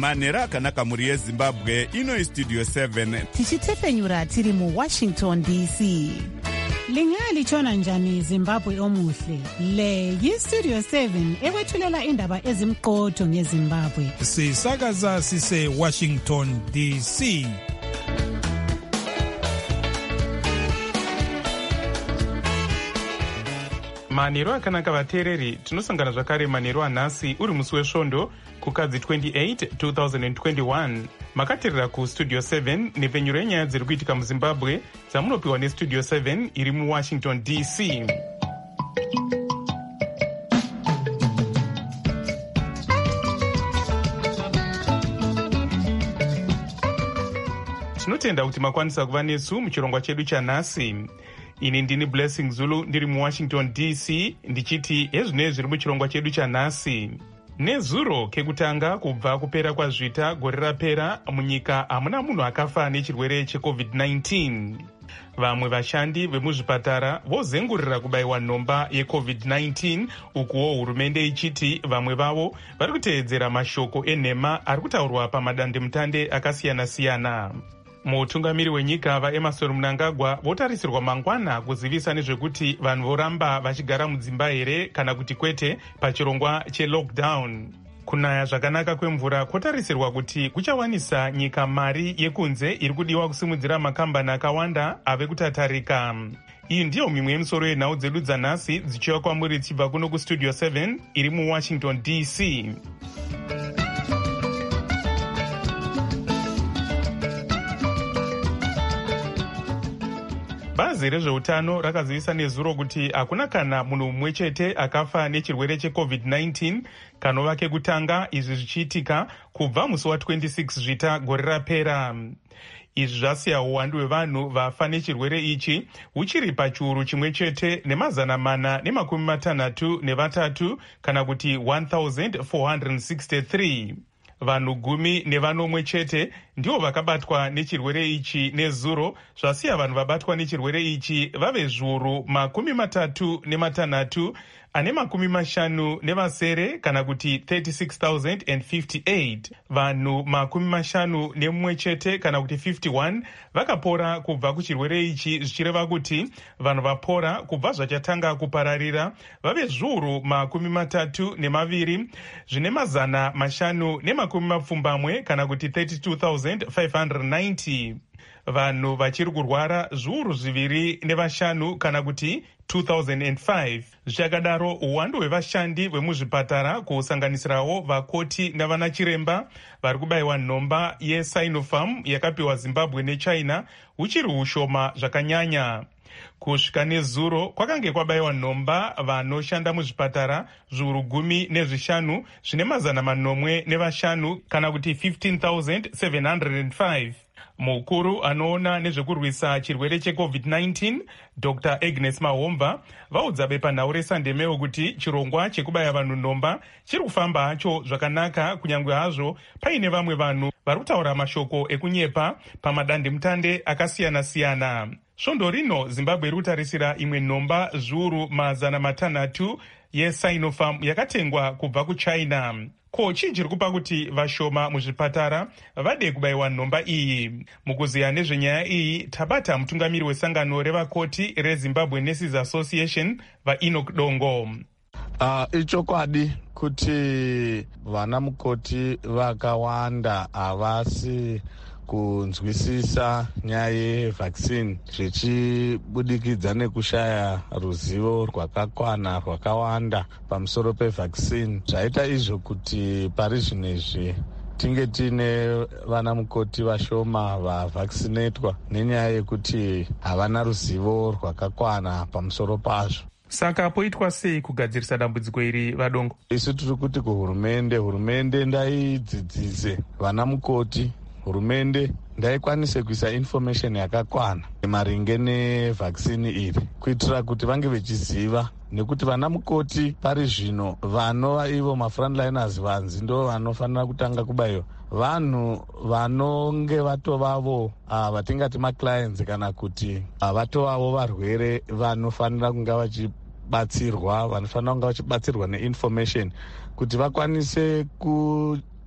manhero akanaka mhuri yezimbabwe. Ino istudio 7 tichitefenyura tiri muWashington DC. Lingalitshona njani Zimbabwe omuhle? Le yistudio 7 ekwethulela indaba ezimqotho ngeZimbabwe. Sisakaza sise Washington DC. Manhero akanaka vateereri, tinosangana zvakare manhero anhasi uri musi wesvondo kukadzi 28 2021. Makateerera kustudio 7 nepfenyuro yenyaya dziri kuitika muZimbabwe dzamunopiwa nestudio 7 iri muWashington DC. Tinotenda kuti makwanisa kuva nesu muchirongwa chedu chanhasi. Ini ndini Blessing Zulu ndiri muWashington DC ndichiti ezvinezvi zviri muchirongwa chedu chanhasi. Nezuro kekutanga kubva kupera kwazvita gore rapera munyika hamuna munhu akafa nechirwere cheCovid-19. Vamwe vashandi vemuzvipatara vozengurira kubayiwa nhomba yeCovid-19 ukuwo hurumende ichiti vamwe vavo vari kuteedzera mashoko enhema ari kutaurwa pamadandemutande akasiyana-siyana. Mutungamiri wenyika vaEmmerson Mnangagwa votarisirwa mangwana kuzivisa nezvekuti vanhu voramba vachigara mudzimba here kana kuti kwete pachirongwa chelockdown. Kunaya zvakanaka kwemvura kwotarisirwa kuti kuchawanisa nyika mari yekunze iri kudiwa kusimudzira makambani akawanda ave kutatarika. Iyi ndiyo mimwe yemisoro yenhau dzedu dzanhasi dzichiwa kwamuri tichibva kuno kustudio 7 iri muWashington DC. Bazi rezveutano rakazivisa nezuro kuti hakuna kana munhu mumwe chete akafa nechirwere cheCovid-19 kanova kekutanga, izvi zvichiitika kubva musi wa26 zvita gore rapera. Izvi zvasiya uwandu hwevanhu vafa nechirwere ichi huchiri pachiuru chimwe chete ne mazana 663 kana kuti 1463. Vanhu 10 chete ndivo vakabatwa nechirwere ichi nezuro, zvasiya vanhu vabatwa nechirwere ichi vave zviuru 36 ane 50 kana kuti 36,058. Vanhu 51 chete kana kuti 51 vakapora kubva kuchirwere ichi, zvichireva kuti vanhu vapora kubva zvachatanga kupararira vave zviuru 32 zvine mazana 570 kana kuti 32,590. Vanhu vachiri kurwara zviuru 205 kana kuti 2005. Zvichakadaro uwandu hwevashandi vemuzvipatara kusanganisirawo vakoti navanachiremba vari kubayiwa nhomba yeSinopharm yakapiwa Zimbabwe nechina huchiri hushoma zvakanyanya. Kusvika nezuro kwakange kwabayiwa nhomba vanoshanda muzvipatara zviuru 15 zvine mazana 805 kana kuti 15,705. Mukuru anoona nezvekurwisa chirwere cheCovid-19 Dr. Agnes Mahomba vaudza bepanhau reSandemeo kuti chirongwa chekubaya vanhu nhomba chiri kufamba hacho zvakanaka, kunyange hazvo paine vamwe vanhu vari kutaura mashoko ekunyepa pamadandemutande akasiyana-siyana. Svondo rino Zimbabwe iri kutarisira imwe nhomba zviuru 600 yeSinopharm yakatengwa kubva kuChina. Ko chii chiri kupa kuti vashoma muzvipatara vade kubayiwa nhomba iyi? Mukuziya nezvenyaya iyi tabata mutungamiri wesangano revakoti reZimbabwe Nurses Association vaEnoch Dongo. Ichokwadi kuti vana mukoti vakawanda havasi kunzwisisa nyaya yevhaccine zvichibudikidza nekushaya ruzivo rwakakwana rwakawanda pamusoro pevhaccine. Zvaita izvo kuti pari zvinezvi tinge tiine vana mukoti vashoma vavhaccinatwa nenyaya yekuti havana ruzivo rwakakwana pamusoro pazvo. Saka poitwa sei kugadzirisa dambudziko iri vadongo? Isu tiri kuti kuhurumende ndaidzidzise vana mukoti, hurumende ndaikwanise kuisa information yakakwana maringe nevhaccine iri kuitira kuti vange vechiziva, nekuti vana mukoti pari zvino vanova ivo mafrontliners vanzi ndo vanofanira kutanga kubayiwa. Vanhu vanonge vatovavo vatingati maclients kana kuti vatovavo varwere vanofanira kunga vachibatsirwa, vanofanira kunga vachibatsirwa neinformation kuti vakwanise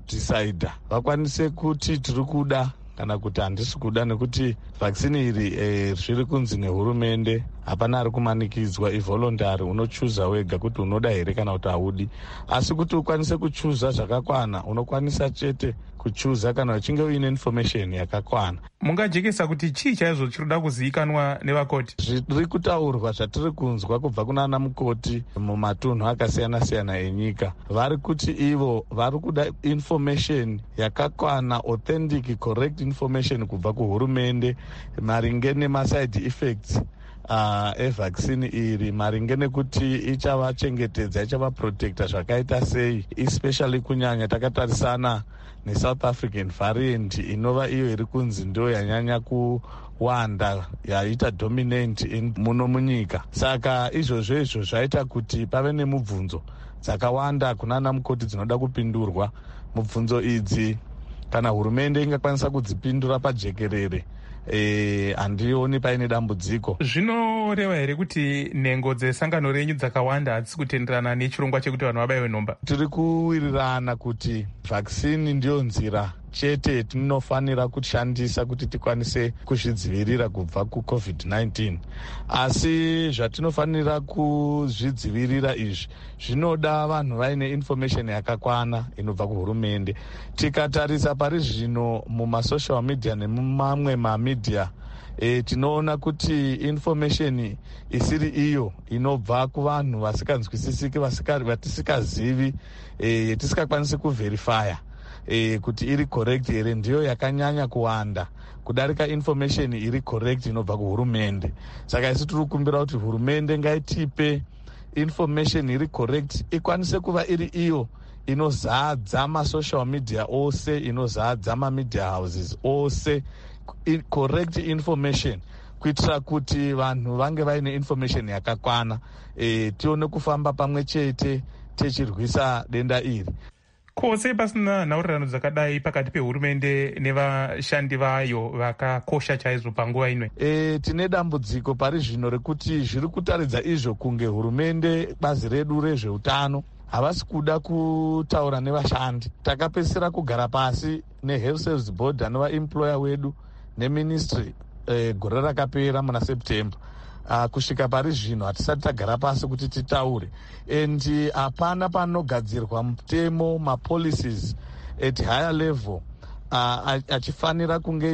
kudhisaidha, vakwanise kuti tiri kuda kana kuti handisi kuda, nekuti vhaksini iri zviri kunzi nehurumende hapana ari kumanikidzwa, ivoluntary, unochuza wega kuti unoda here kana kuti haudi. Asi kuti ukwanise kuchuza zvakakwana, unokwanisa chete kuchuza kana uchinge uine information yakakwana. Mungajekesa kuti chii chaizvo chirikuda kuzivikanwa nevakoti? Zviri kutaurwa zvatiri kunzwa kubva kunana mukoti mumatunhu akasiyana-siyana enyika, vari kuti ivo vari kuda information yakakwana, authentic, correct information kubva kuhurumende maringe nemaside effects evhaksini iri, maringe nekuti ichavachengetedza, ichavaprotecta zvakaita sei, especially kunyanya takatarisana neSouth African variant inova iyo iri kunzi ndo yanyanya kuwanda, yaita dominant muno munyika. Saka izvozvo zvaita kuti pave nemubvunzo dzakawanda kunana mukoti dzinoda kupindurwa. Mubvunzo idzi kana hurumende ingakwanisa kudzipindura pajekerere, handioni paine dambudziko. Zvinoreva here kuti nhengo dzesangano renyu dzakawanda hadzisi kutenderana nechirongwa chekuti vanhu vabayiwe nhomba? Tiri kuwirirana kuti vhaksini ndiyo nzira chete tinofanira kushandisa kuti tikwanise kuzvidzivirira kubva kuCovid-19. Asi zvatinofanira kuzvidzivirira izvi zvinoda vanhu vaine information yakakwana inobva kuhurumende. Tikatarisa pari zvino mumasocial media nemumamwe mamedia, tinoona kuti information isiri iyo inobva kuvanhu vasinganzwisisiki, vatisikazivi, yetisingakwanisi kuverifya kuti iri correct here, ndiyo yakanyanya kuwanda kudarika information iri correct inobva kuhurumende. Saka isi tiri kukumbira kuti hurumende ngaitipe information iri correct, ikwanise kuva iri iyo inozadza masocial media ose, inozadza mamedia houses ose, correct information, kuitira kuti vanhu vange vaine information yakakwana, tione kufamba pamwe chete tichirwisa denda iri. Kwose pasina nhaurirano dzakadai pakati pehurumende nevashandi vayo vakakosha chaizvo panguva ino? Tine dambudziko pari zvino rekuti zviri kutaridza izvo kunge hurumende, bazi redu rezveutano, havasi kuda kutaura nevashandi. Takapedzisira kugara pasi neHealth Service Board anova employer wedu neministry gore rakapera muna September. Kusvika pari zvino hatisati tagara pasi kuti titaure, and hapana panogadzirwa mutemo, mapolicies at higher level achifanira kunge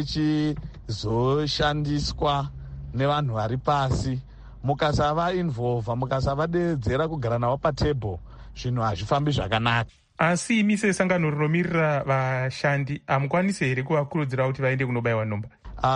ichizoshandiswa nevanhu vari pasi. Mukasava involva, mukasavadeedzera kugara navo patable, zvinhu hazvifambi zvakanaka. Asi imi sesangano rinomirira vashandi hamukwanisi here kuvakurudzira kuti vaende kunobayiwa nhomba?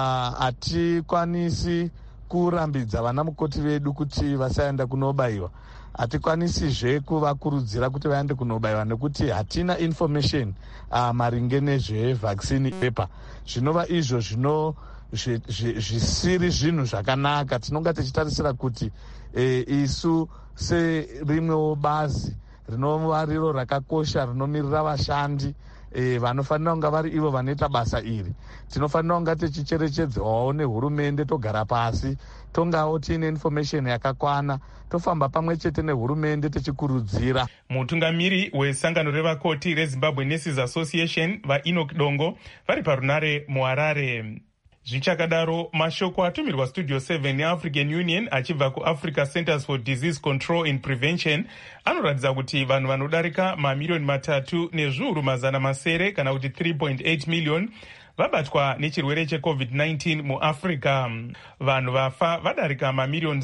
Hatikwanisi kurambidza vana mukoti vedu kuti vasaenda kunobayiwa. Hatikwanisizve kuvakurudzira kuti vaende kunobayiwa nekuti hatina information maringe nezvevhaksini pepa. Zvinova izvo zvisiri zvinhu zvakanaka. Tinonga tichitarisira kuti isu serimwewo bazi rinova riro rakakosha rinomirira vashandi, vanofanira kunga vari ivo vanoita basa iri, tinofanira kunga tichicherechedzwawo nehurumende, togara pasi, tongawo tiine information yakakwana, tofamba pamwe chete nehurumende tichikurudzira. Mutungamiri wesangano revakoti reZimbabwe Nurses Association, vaEnoch Dongo, vari parunare muHarare. Zvichakadaro, mashoko atumirwa Studio 7 yeAfrican Union achibva kuAfrica Centers for Disease Control and Prevention anoratidza kuti vanhu vanodarika mamiliyoni 3,700,000 kana kuti 3.8 million vabatwa nechirwere cheCovid-19 muAfrica. Vanhu vafa vadarika mamiliyoni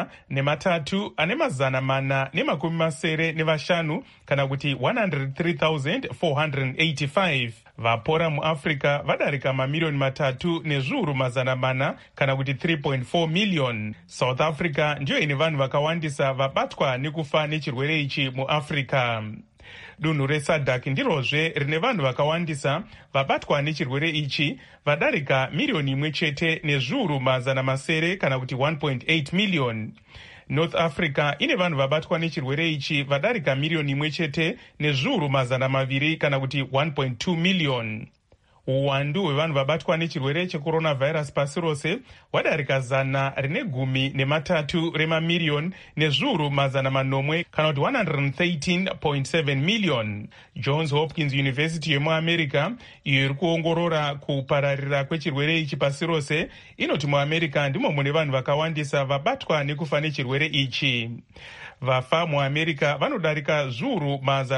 103,485 kana kuti 103,485. Vapora muAfrica vadarika mamiliyoni 3,400,000 kana kuti 3.4 million. South Africa ndiyo ine vanhu vakawandisa vabatwa nekufa nechirwere ichi muAfrica. Dunhu reSADC ndirozve rine vanhu vakawandisa vabatwa nechirwere ichi vadarika 1,700,000 kana kuti 1.8 million. North Africa ine vanhu vabatwa nechirwere ichi vadarika 1,700,000 kana kuti 1.2 million. Uwandu hwevanhu vabatwa nechirwere checoronavirus pasi rose hwadarika 113 remamiriyoni nezviuru 800 kana kuti 113.7 million. Johns Hopkins University yemuamerica, iyo iri kuongorora kupararira kwechirwere ichi pasi rose, inoti muamerica ndimo mune vanhu vakawandisa vabatwa nekufa nechirwere ichi. Vafa muamerica vanodarika zviuru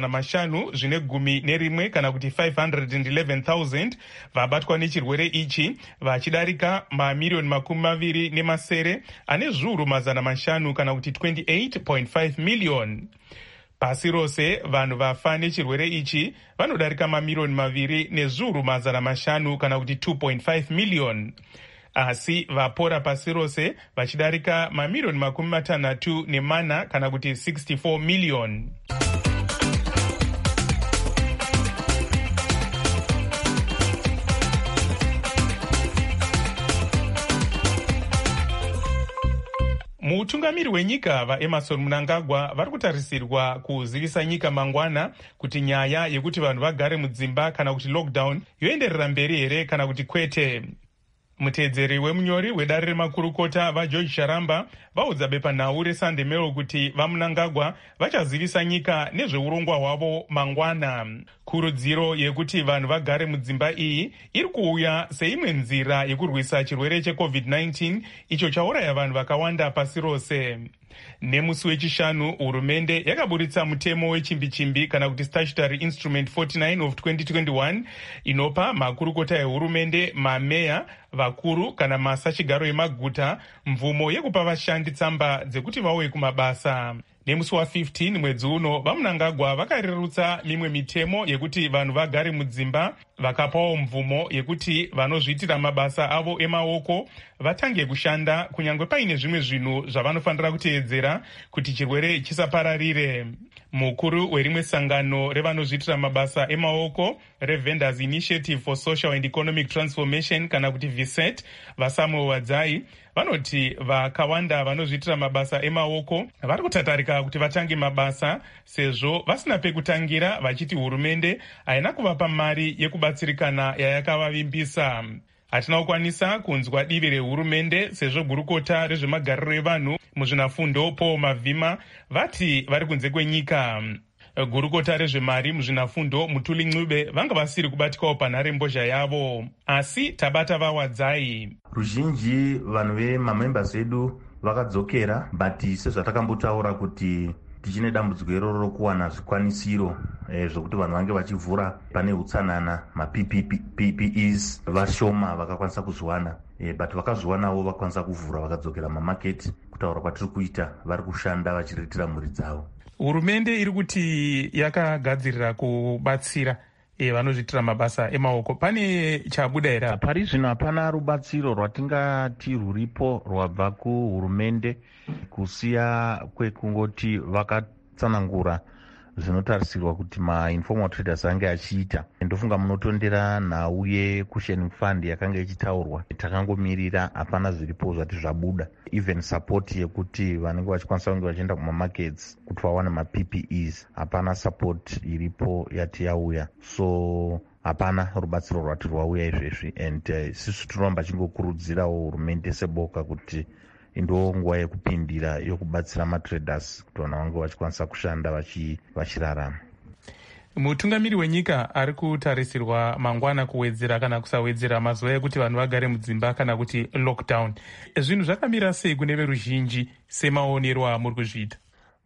511 kana kuti 511,000 vabatwa nechirwere ichi, vachidarika mamiriyoni 20 ane zviuru 500 kana kuti 28.5 million. Pasi rose vanhu vafa nechirwere ichi vanodarika mamiriyoni 2 nezviuru 500 kana kuti 2.5 million. Asi vapora pasi rose vachidarika mamiriyoni 64 kana kuti 64 million. Mutungamiri wenyika vaEmmerson Mnangagwa vari kutarisirwa kuzivisa nyika mangwana kuti nyaya yekuti vanhu vagare mudzimba kana kuti lockdown yoenderera mberi here kana kuti kwete. Mutedzeri wemunyori wedare remakurukota vaGeorge Sharamba vaudza bepanhau reSunday Mail kuti vaMnangagwa vachazivisa nyika nezveurongwa hwavo mangwana. Kurudziro yekuti vanhu vagare mudzimba iyi iri kuuya seimwe nzira yekurwisa chirwere cheCovid-19 icho chauraya vanhu vakawanda pasi rose. Nemusi wechishanu hurumende yakaburitsa mutemo wechimbi-chimbi kana kuti Statutory Instrument 49 of 2021 inopa makurukota ehurumende, mameya, vakuru kana masachigaro emaguta mvumo yekupa vashandi tsamba dzekuti vauye kumabasa. Nemusi wa15 mwedzi uno vaMnangagwa vakarerutsa mimwe mitemo yekuti vanhu vagare mudzimba, vakapawo mvumo yekuti vanozviitira mabasa avo emaoko vatange kushanda kunyange paine zvimwe zvinhu zvavanofanira kuteedzera kuti chirwere chisapararire. Mukuru werimwe sangano revanozviitira mabasa emaoko reVendors Initiative for Social and Economic Transformation kana kuti VSET, vaSamuel Wadzai, vanoti vakawanda vanozviitira mabasa emaoko vari kutatarika kuti vatange mabasa sezvo vasina pekutangira, vachiti hurumende haina kuvapa mari yekubatsirikana yayakavavimbisa. Hatina kukwanisa kunzwa divi rehurumende sezvo gurukota rezvemagariro evanhu muzvinafundo Paul Mavhima vati vari kunze kwenyika. Gurukota rezvemari muzvinafundo Mutuli Ncube vanga vasiri kubatikawo panharembozha yavo, asi tabata vaWadzai. Ruzhinji vanhu vemamembers edu vakadzokera, but sezvatakambotaura kuti tichine dambudziko iroro rokuwana zvikwanisiro zvokuti vanhu vange vachivhura pane utsanana, maPPEs vashoma vakakwanisa kuzviwana, but vakazviwanawo vakwanisa kuvhura vakadzokera mamaketi. Kutaura kwatiri kuita vari kushanda vachiritira mhuri dzavo. Hurumende iri kuti yakagadzirira kubatsira vanozviitira mabasa emaoko. Pane chabuda here? Pari zvino hapana rubatsiro rwatingati rwuripo rwabva kuhurumende kusiya kwekungoti vakatsanangura zvinotarisirwa kuti mainformal traders ange achiita. Ndofunga munotondera nhau yecushion fund yakanga ichitaurwa, takangomirira, hapana zviripo zvati zvabuda. Even support yekuti vanenge vachikwanisa kunge vachienda kumamarkets kuti vawane maPPEs, hapana support iripo yati yauya. So hapana rubatsiro rwati rwauya izvezvi, and sisi tinoramba chingokurudzirawo hurumende seboka kuti ndo nguva yekupindira yokubatsira matraders kuti vanhu vange vachikwanisa kushanda vachirarama. Mutungamiri wenyika ari kutarisirwa mangwana kuwedzera kana kusawedzera mazuva ekuti vanhu vagare mudzimba kana kuti lockdown. Zvinhu zvakamira sei kune veruzhinji semaonero amuri kuzviita?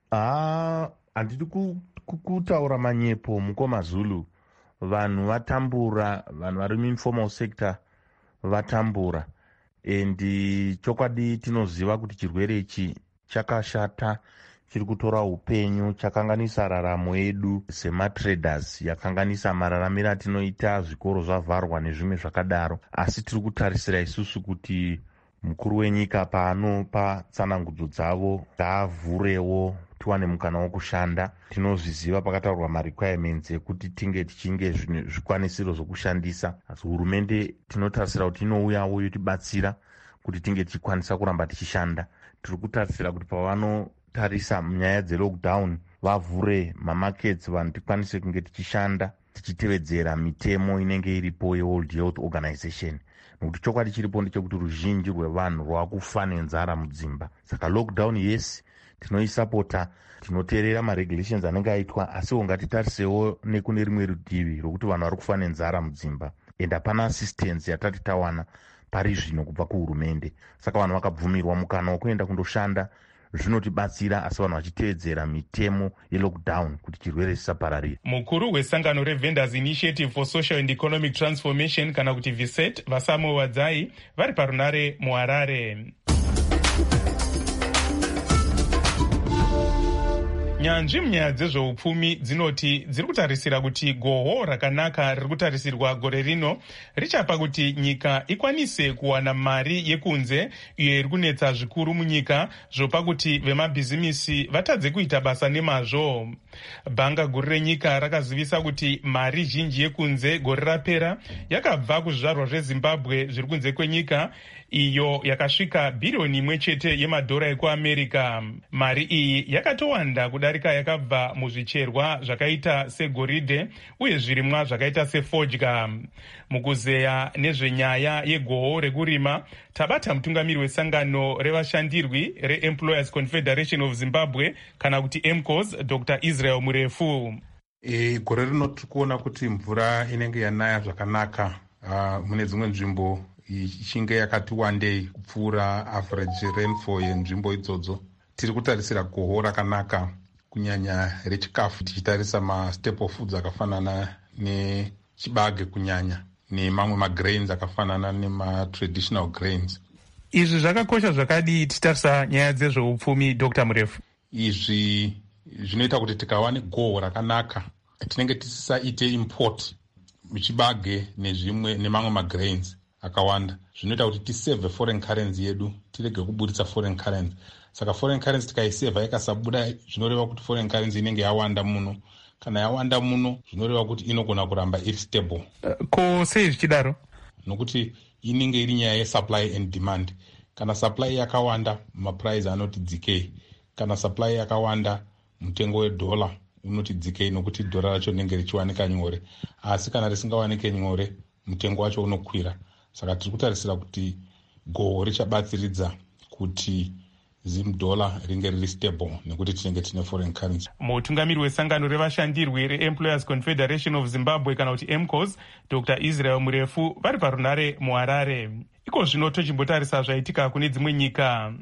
Handidi kutaura manyepo mukoma Zulu. Vanhu vatambura, vanhu vari muinformal sector vatambura. Endi chokwadi tinoziva kuti chirwere ichi chakashata, chiri kutora upenyu, chakanganisa raramo yedu sematraders, yakanganisa mararamiro atinoita, zvikoro zvavharwa nezvimwe zvakadaro. Asi tiri kutarisira isusu kuti mukuru wenyika paanopa tsanangudzo dzavo ngaavhurewo tiwane mukana wokushanda. Tinozviziva pakataurwa marequirements ekuti tinge tichinge zvikwanisiro zvokushandisa. Asi hurumende tinotarisira kuti inouyawo yotibatsira kuti tinge tichikwanisa kuramba tichishanda. Tiri kutarisira kuti pavanotarisa nyaya dzelockdown vavhure mamarkets, vanhu tikwanise kunge tichishanda tichitevedzera mitemo inenge iripo yeworld health organization, nokuti chokwadi chiripo ndechekuti ruzhinji rwevanhu rwakufa nenzara mudzimba. Saka lockdown yes tinoisapota, tinoteerera maregulations anenge aitwa, asiwo ngatitarisewo nekune rimwe rudivi rokuti vanhu vari kufa nenzara mudzimba and hapana assistance yatati tawana pari zvino kubva kuhurumende. Saka vanhu vakabvumirwa mukana wekuenda kundoshanda, zvinotibatsira, asi vanhu vachitevedzera mitemo yelockdown kuti chirwere chisapararira. Mukuru wesangano reVendors Initiative for Social and Economic Transformation kana kuti VSET, Vasamuel Wadzai, vari parunare muHarare. Nyanzvi munyaya dzezveupfumi dzinoti dziri kutarisira kuti gohwo rakanaka riri kutarisirwa gore rino richapa kuti nyika ikwanise kuwana mari yekunze iyo iri kunetsa zvikuru munyika, zvopa kuti vemabhizimisi vatadze kuita basa nemazvo. Bhanga guru renyika rakazivisa kuti mari zhinji yekunze gore rapera yakabva kuzvizvarwa zveZimbabwe zviri kunze kwenyika, iyo yakasvika bhiriyoni 1 yemadhora ekuAmerica. Mari iyi yakatowanda kudarika yakabva muzvicherwa zvakaita segoridhe uye zvirimwa zvakaita sefodya. Mukuzeya nezvenyaya yegohwo rekurima, tabata mutungamiri wesangano revashandirwi reEmployers Confederation of Zimbabwe kana kuti EMCOS, Dr. Israel Murefu. Gore rino tikuona kuti mvura inenge yanaya zvakanaka mune dzimwe nzvimbo ichinge yakati wandei kupfuura average rainfall yenzvimbo idzodzo. Tiri kutarisira gohwo rakanaka kunyanya rechikafu, tichitarisa mastaple foods akafanana nechibage kunyanya nemamwe magrains akafanana nematraditional grains. Izvi zvakakosha zvakadii tichitarisa nyaya dzezveupfumi, Dr. Murefu? Izvi zvinoita kuti tikawane gohwo rakanaka tinenge tisisaite import muchibage nezvimwe nemamwe magrains akawanda. Zvinoita kuti tisave foreign currency yedu, tirege kuburitsa foreign currency. Saka foreign currency tikaiseva ikasabuda, zvinoreva kuti foreign currency inenge yawanda muno. Kana yawanda muno, zvinoreva kuti inogona kuramba iri stable. Ko sei zvichidaro? Nokuti inenge iri nyaya yesupply and demand. Kana supply yakawanda, maprice anoti dzikei. Kana supply yakawanda, mutengo wedollar unoti dzikei, nokuti dhora racho rinenge richiwanika nyore. Asi kana risingawanike nyore, mutengo wacho unokwira. Saka tiri kutarisira kuti gohwo richabatsiridza kuti $0 ringe riri stable nekuti tinenge tine foreign currency. Mutungamiri wesangano revashandirwi reEmployers Confederation of Zimbabwe kana kuti EMCOS, Dr. Israel Murefu, vari parunare muHarare. Iko zvino tochimbotarisa zvaitika kune dzimwe nyika.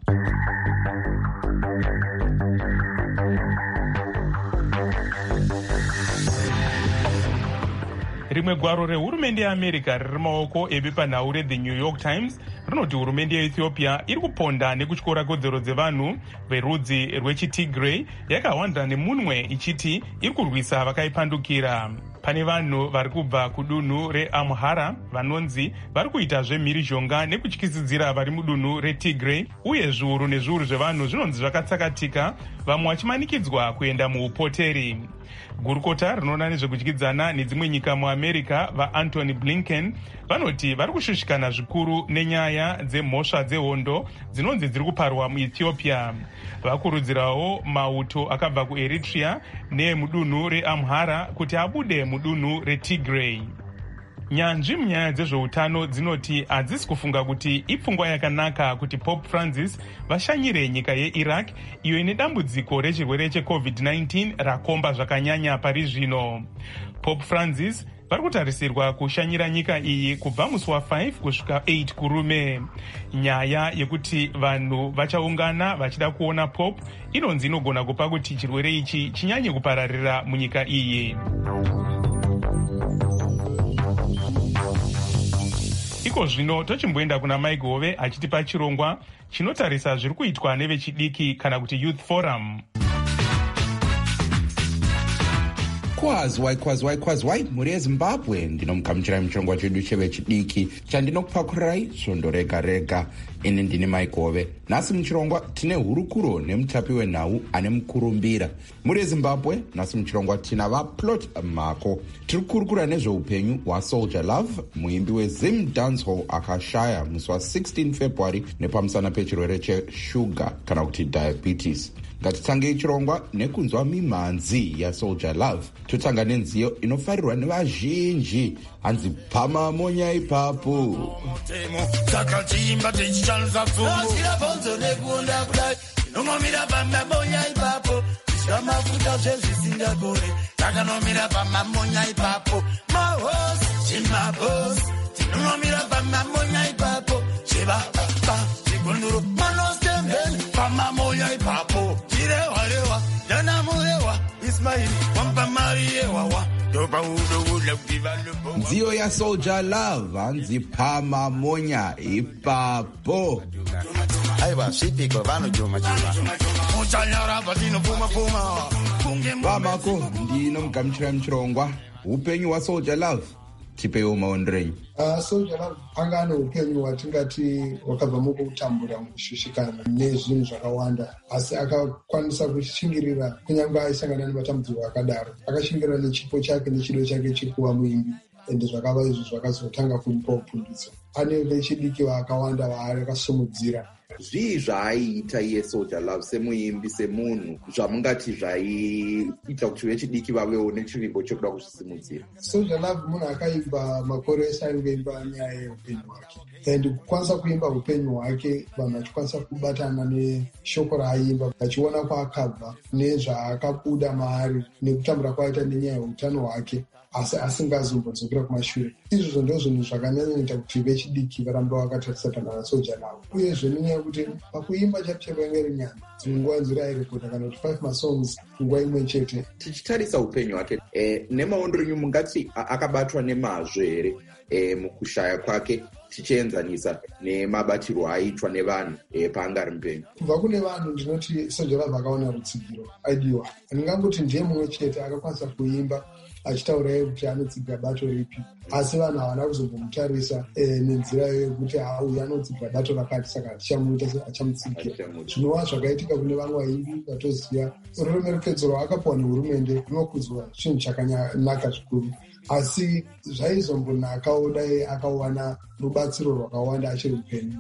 Rimwe gwaro rehurumende yeAmerica riri maoko ebepanhau reThe New York Times rinoti hurumende yeEthiopia iri kuponda nekutyora kodzero dzevanhu verudzi rwechiTigray yakawanda nemunwe ichiti iri kurwisa vakaipandukira. Pane vanhu vari kubva kudunhu reAmhara vanonzi vari kuita zvemhirizhonga nekutyisidzira vari mudunhu reTigray, uye zviuru nezviuru zvevanhu zvinonzi zvakatsakatika, vamwe vachimanikidzwa kuenda muupoteri. Gurukota rinoona nezvekudyidzana nedzimwe nyika muAmerica, vaAntony Blinken, vanoti vari kushushikana zvikuru nenyaya dzemhosva dzehondo dzinonzi dziri kuparwa muEthiopia. Vakurudzirawo mauto akabva kuEritrea neemudunhu reAmhara kuti abude mudunhu reTigray. Nyanzvi munyaya dzezveutano dzinoti hadzisi kufunga kuti ipfungwa yakanaka kuti Pope Francis vashanyire nyika yeIraq, iyo ine dambudziko rechirwere cheCovid-19 rakomba zvakanyanya pari zvino. Pope Francis vari kutarisirwa kushanyira nyika iyi kubva musi wa5 kusvika 8 kurume. Nyaya yekuti vanhu vachaungana vachida kuona Pope inonzi inogona kupa kuti chirwere ichi chinyanye kupararira munyika iyi. Iko zvino tochimboenda kuna Mike Hove achitipa chirongwa chinotarisa zviri kuitwa nevechidiki kana kuti Youth Forum. Kwazwai mhuri yeZimbabwe, ndinomukamuchirai muchirongwa chedu chevechidiki chandinokupakurirai svondo rega rega. ini ndini maigove. Nhasi muchirongwa tine hurukuro nemutapi wenhau ane mukurumbira. Muri Zimbabwe, nhasi muchirongwa tina vaplot mako. Tiri kukurukura nezveupenyu hwaSoldier Love, muimbi weZim Dancehall akashaya musi wa16 February nepamusana pechirwere cheshuga kana kuti diabetes. Ngatitangei chirongwa nekunzwa mimhanzi yaSoldier Love. Totanga nenziyo inofarirwa nevazhinji, hanzi pama monya ipapo. Nziyo ya Soldier Love hanzi pama monya ipapo. Vamako ndino mugamuchira muchirongwa upenyu hwaSoldier Love. Tipeiwo maonero. Soldier Love anga ane upenyu hwatingati hwakabva mukutambura mushushikana nezvinhu zvakawanda, asi akakwanisa kushingirira kunyange aisangana nematambudziko akadaro. Akashingirira nechipo chake nechido chake chekuva muimbi, ende zvakava izvo zvakazotanga kumupa upundutso. Ane vechidiki vakawanda vaari akasumudzira. Zvii zvaiita iye Soldier Love semuimbi, semunhu, zvamungati zvaiita kuti vechidiki vavewo nechivimbo chokuda kuzvisimudzira? Soldier Love munhu akaimba makore ese aingoimba nyaya yeupenyu hwake, and kukwanisa kuimba upenyu hwake, vanhu vachikwanisa kubatana neshoko raaimba, vachiona kwaakabva nezvaakabuda maari nekutambura kwaaita nenyaya yeutano hwake, asi asingazombodzokera kumashure. Izvozvo ndo zvinhu zvakanyanyoita kuti vechidiki varamba vakatarisa pana vaSoldier Love. Uyezve nenyaya yekuti pakuimba chapichero yange iri nyana, dzimwe nguva nzira airekota kana kuti 5 masongs nguva imwe chete. Tichitarisa upenyu hwake, nemaondero enyu mungati akabatwa nemazvo here mukushaya kwake, tichienzanisa nemabatirwo aiitwa nevanhu paanga ari mupenyu? Kubva kune vanhu ndinoti Soldier Love akaona rutsigiro, aidiwa. Ndingangoti ndiye mumwe chete akakwanisa kuimba achitaura kuti anotsigira bato ripi, asi vanhu havana kuzombomutarisa nenzira yekuti uyu anotsigira bato rakati, saka tichamuita achamutsigira. Zvinova zvakaitika kune vamwe vaimbi vatoziva ruremekedzo rwaakapiwa nehurumende rinokudzwa chinhu chakanaka zvikuru, asi zvaizombonakawo dai akawana rubatsiro rwakawanda achiri upenyu.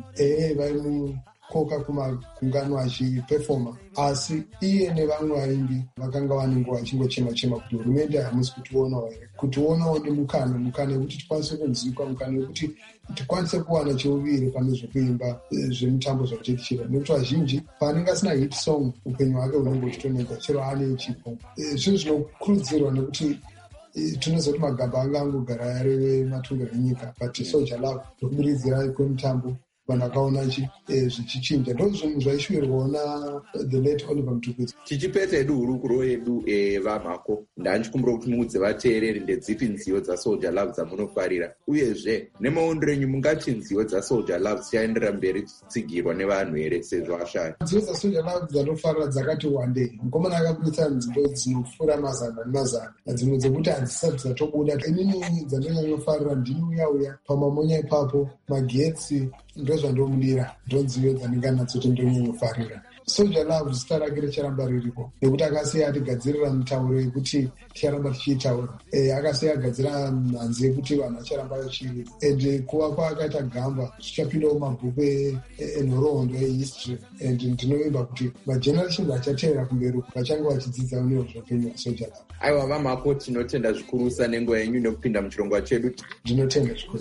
Vaimukoka kumakungano achipefoma, asi iye nevamwe vaimbi vakanga vane nguva vachingochema-chema kuti hurumende hamusi kutionawo here, kutionawo nemukana wekuti tikwanise kunzwikwa, mukana wekuti tikwanise kuwana cheuviri pane zvekuimba zvemutambo zvatichira, nekuti vazhinji paanenge asina hit song upenyu hwake hunenge huchitonedza chero ane chipo. Zvinhu zvinokurudzirwa nekuti tinozoti magamba anga angogara ari matungiro enyika, but Soldier Love nokubiridzira kwemutambo vanhu vakaona zvichichinja. Ndo zvinhu zvaishuvirwawo the late Oliver Mtukudzi. Tichipedza edu hurukuro yedu vamhako, ndanchikumbira kuti muudze vateereri ndedzipi nziyo dzaSoldier Love dzamunofarira, uyezve nemaondero enyu mungati nziyo dzaSoldier Love dzichaenderera mberi dzichitsigirwa nevanhu here sezvo ashaya? Nziyo dzaSoldier Love dzanofarira dzakati wandei. Mukomana akabudisa nziyo dzinopfuura mazana nemazana, dzimwe dzekuti hadzisati dzatobuda. Inini dzandinyanyofarira ndini uya pamamonya ipapo, magetsi, ndozvandomudira, ndonziyo dzandinganadzo tindonyanyofarira. Soldier Love zita rake richaramba riripo, nekuti akasiya atigadzirira mitauro yekuti ticharamba tichiitaura. Akasiya agadzira mhanzi yekuti vanhu vacharamba vachiri, and kuva kwaakaita gamba zvichapindawo mabhuku enhoroondo ehistory, and ndinovimba kuti magenerations achateera kumberi vachange vachidzidza newo zvapenyu vaSoldier Love. Aiwa vamhako, tinotenda zvikurusa nenguva yenyu nekupinda muchirongwa chedu. Ndinotenda zvikuru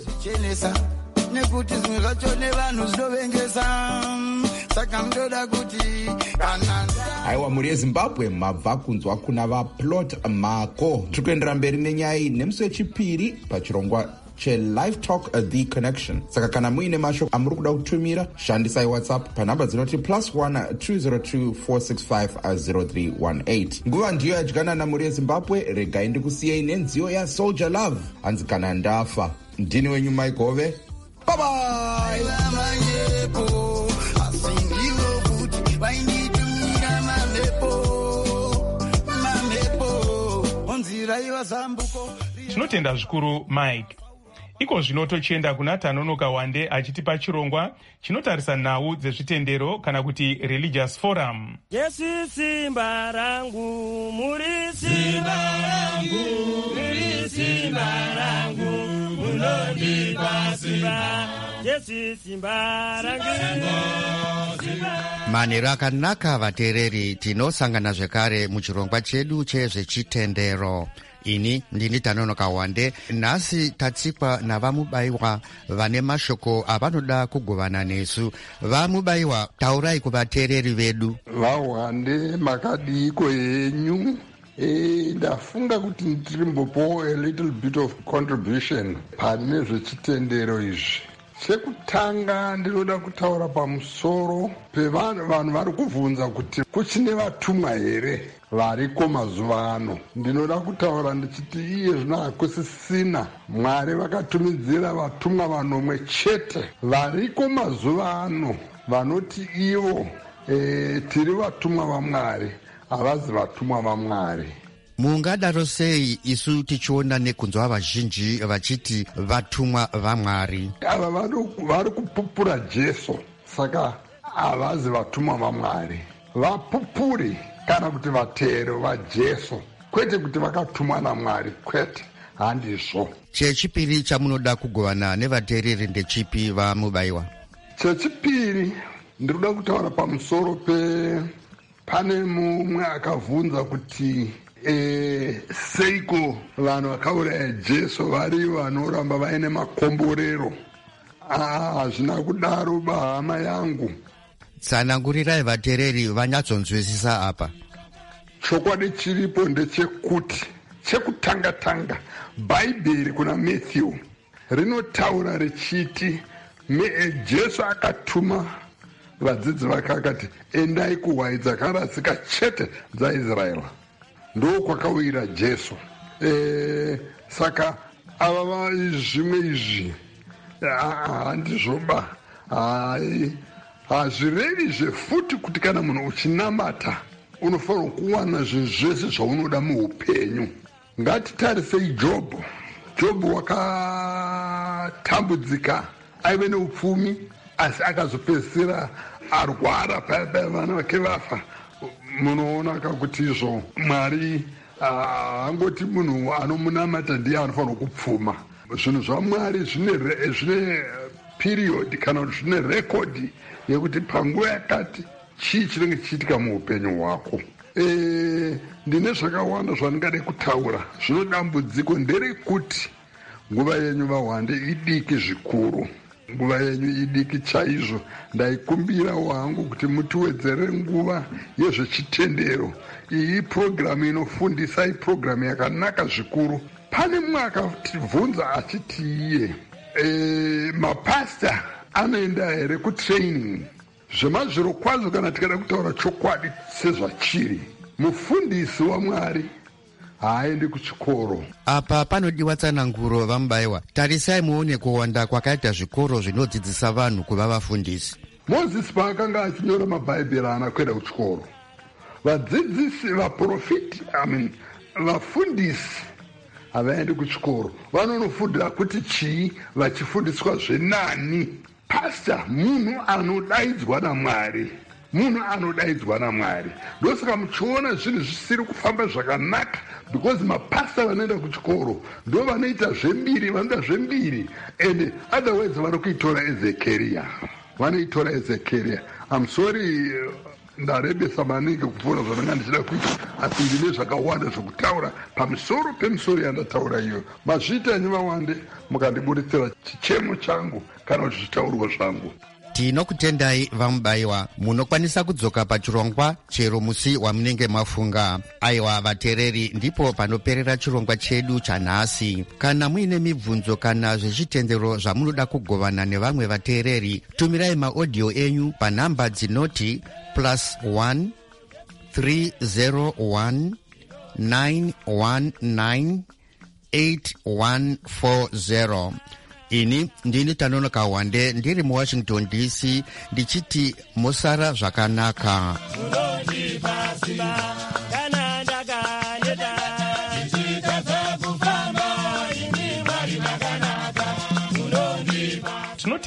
nekuti zvimwe zvacho nevanhu zvinovengesa, saka munoda kuti aiwa muri yeZimbabwe mabva kunzwa kuna vaplot mako. Tiri kuendera mberi nenyaya iyi nemusi wechipiri pachirongwa cheLive Talk The Connection. Saka kana muine mashoko amuri kuda kutumira, shandisai WhatsApp panhamba dzinoti +1 202 465 0318. Nguva ndiyo yadyanana muri yeZimbabwe. Regai ndikusiyei nenziyo yaSoldier Love, hanzi kana ndafa. Ndini wenyu Maigove. Bye bye. Tinotenda zvikuru Mike. iko zvino tochienda kuna Tanonoka Wande achitipa chirongwa chinotarisa nhau dzezvitendero kana kuti religious forum. Jesu simba rangu, muri simba rangu, muri simba rangu, munondipa simba. Jesu simba rangu. Manhero akanaka vateereri, tinosangana zvekare muchirongwa chedu chezvechitendero. Ini ndini Tanonoka Wande. Nhasi tatsikwa navamubayiwa vane mashoko avanoda kugovana nesu. Vamubayiwa, taurai kuvateereri vedu. Vawande makadiko yenyu. Ndafunga kuti ndirimbopo a little bit of contribution pane zvechitendero izvi. Chekutanga ndinoda kutaura pamusoro pevanhu vari kubvunza kuti kuchine vatumwa here variko mazuva ano. Ndinoda kutaura ndichiti iye zvino hakusisina. Mwari vakatumidzira vatumwa vanomwe chete variko mazuva ano vanoti ivo tiri vatumwa vaMwari, havazi vatumwa vaMwari. Mungadaro sei isu tichiona nekunzwa vazhinji vachiti vatumwa vaMwari? Ava vari kupupura Jesu, saka havazi vatumwa vaMwari. Vapupuri kana kuti vatero vaJesu, kwete kuti vakatumwa naMwari, kwete, handizvo. Chechipiri chamunoda kugovana nevateereri ndechipi vamubayiwa? Chechipiri ndinoda kutaura pamusoro pane mumwe akabvunza kuti seiko vanhu vakauraya Jesu vari vanoramba vaine makomborero. Hazvina kudaro bahama yangu. Tsanangurirai vateereri vanyatsonzwisisa apa. Chokwadi chiripo ndechekuti chekutanga Bhaibheri kuna Matthew rinotaura richiti Jesu akatuma vadzidzi vake akati endai kuhwai dzakarasika chete dzaIsraeri. Ndo kwakawira Jesu. Saka ava zvimwe izvi handizvoba. Hazvirevi zvefuti kuti kana munhu uchinamata unofanirwa kuwana zvinhu zvese zvaunoda muupenyu. Ngatitarisei Jobho. Jobho wakatambudzika, aive neupfumi, asi akazopedzisira arwara paya vana vake vafa. Munoona kakuti izvo Mwari angoti munhu anomunamata ndiye anofanirwa kupfuma. Zvinhu zvaMwari zvine period kana kuti zvine rekodhi yekuti panguva yakati chii chinenge chiitika muupenyu hwako. Ndine zvakawanda zvandingade kutaura. Zvino dambudziko nderekuti nguva yenyu vaWande idiki zvikuru. Nguva yenyu idiki chaizvo. Ndaikumbira wangu kuti mutiwedzere nguva yezvechitendero. Iyi programu inofundisa, iyi programu yakanaka zvikuru. Pane mumwe akatibvunza achiti iye mapasta anoenda here kutraining? Zvemazviro kwazvo kana tikada kutaura chokwadi sezvachiri, mufundisi waMwari haaendi kuchikoro. Apa panodiwa tsananguro vamubayiwa. Tarisai muone kuwanda kwakaita zvikoro zvinodzidzisa vanhu kuva vafundisi. Mozisi paakanga achinyora mabhaibheri haana kuenda kuchikoro. Vadzidzisi, vaprofiti, vafundisi havaendi kuchikoro. Vanonofundira kuti chii vachifundiswa zvenani. Pasta munhu anodaidzwa naMwari. Munhu anodaidzwa naMwari. Ndosaka muchiona zvinhu zvisiri kufamba zvakanaka, because mapasta vanoenda kuchikoro ndo vanoita zvembiri, vanoda zvembiri, and otherwise vanokuitora Ezekiel. Vanoitora Ezekiel. I'm sorry, ndarebesa maningi kupfuura zvandanga ndichida kuita, asi ndine zvakawanda zvokutaura pamusoro pemusoro yandataura iyo. Mazvita enyu vaWande mukandiburitsira chichemo changu kana kuti zvitaurwa zvangu. Tinokutendai vamubayiwa. Munokwanisa kudzoka pachirongwa chero musi wamunenge mafunga. Aiwa vateereri, ndipo panoperera chirongwa chedu chanhasi. Kana muine mibvunzo kana zvezvitendero zvamunoda kugovana nevamwe vateereri, tumirai maaudio enyu panhamba dzinoti +1 301 919 8140. Ini ndini Tanonoka Wande ndiri muWashington DC ndichiti musara zvakanaka.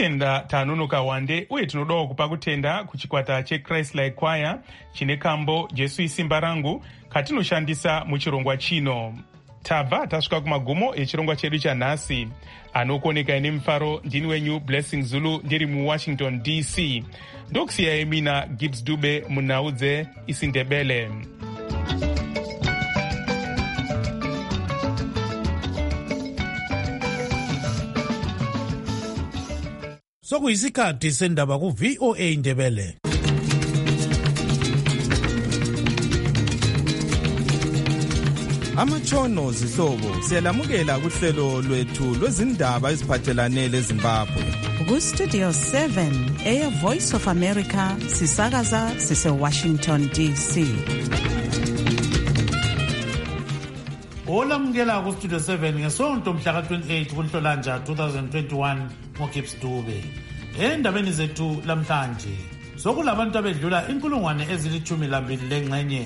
kutenda tanunuka wande uye tinodawo kupa kutenda kuchikwata cheChrist Like Choir chine kambo Jesu isimba rangu katinoshandisa muchirongwa chino. Tabva tasvika kumagumo echirongwa chedu chanhasi. Anokuoneka ine mufaro ndini wenyu Blessing Zulu ndiri muWashington DC. Ndokusiyai mina Gibbs Dube munhau dzeIsindebele. Sokuyisikhathi sendaba ku-VOA Indebele. Amatshono zihlobo siyalamukela kuhlelo lwethu lwezindaba eziphathelane leZimbabwe. Ku-Studio 7 Voice of America sisakaza sise-Washington DC. Olamukela ku-Studio 7 ngesonto mhla ka-28 kuNhlolanja 2021 ngoGibbs Dube. Endabeni zethu lamhlanje sokulabantu abedlula 12,000 lengxenye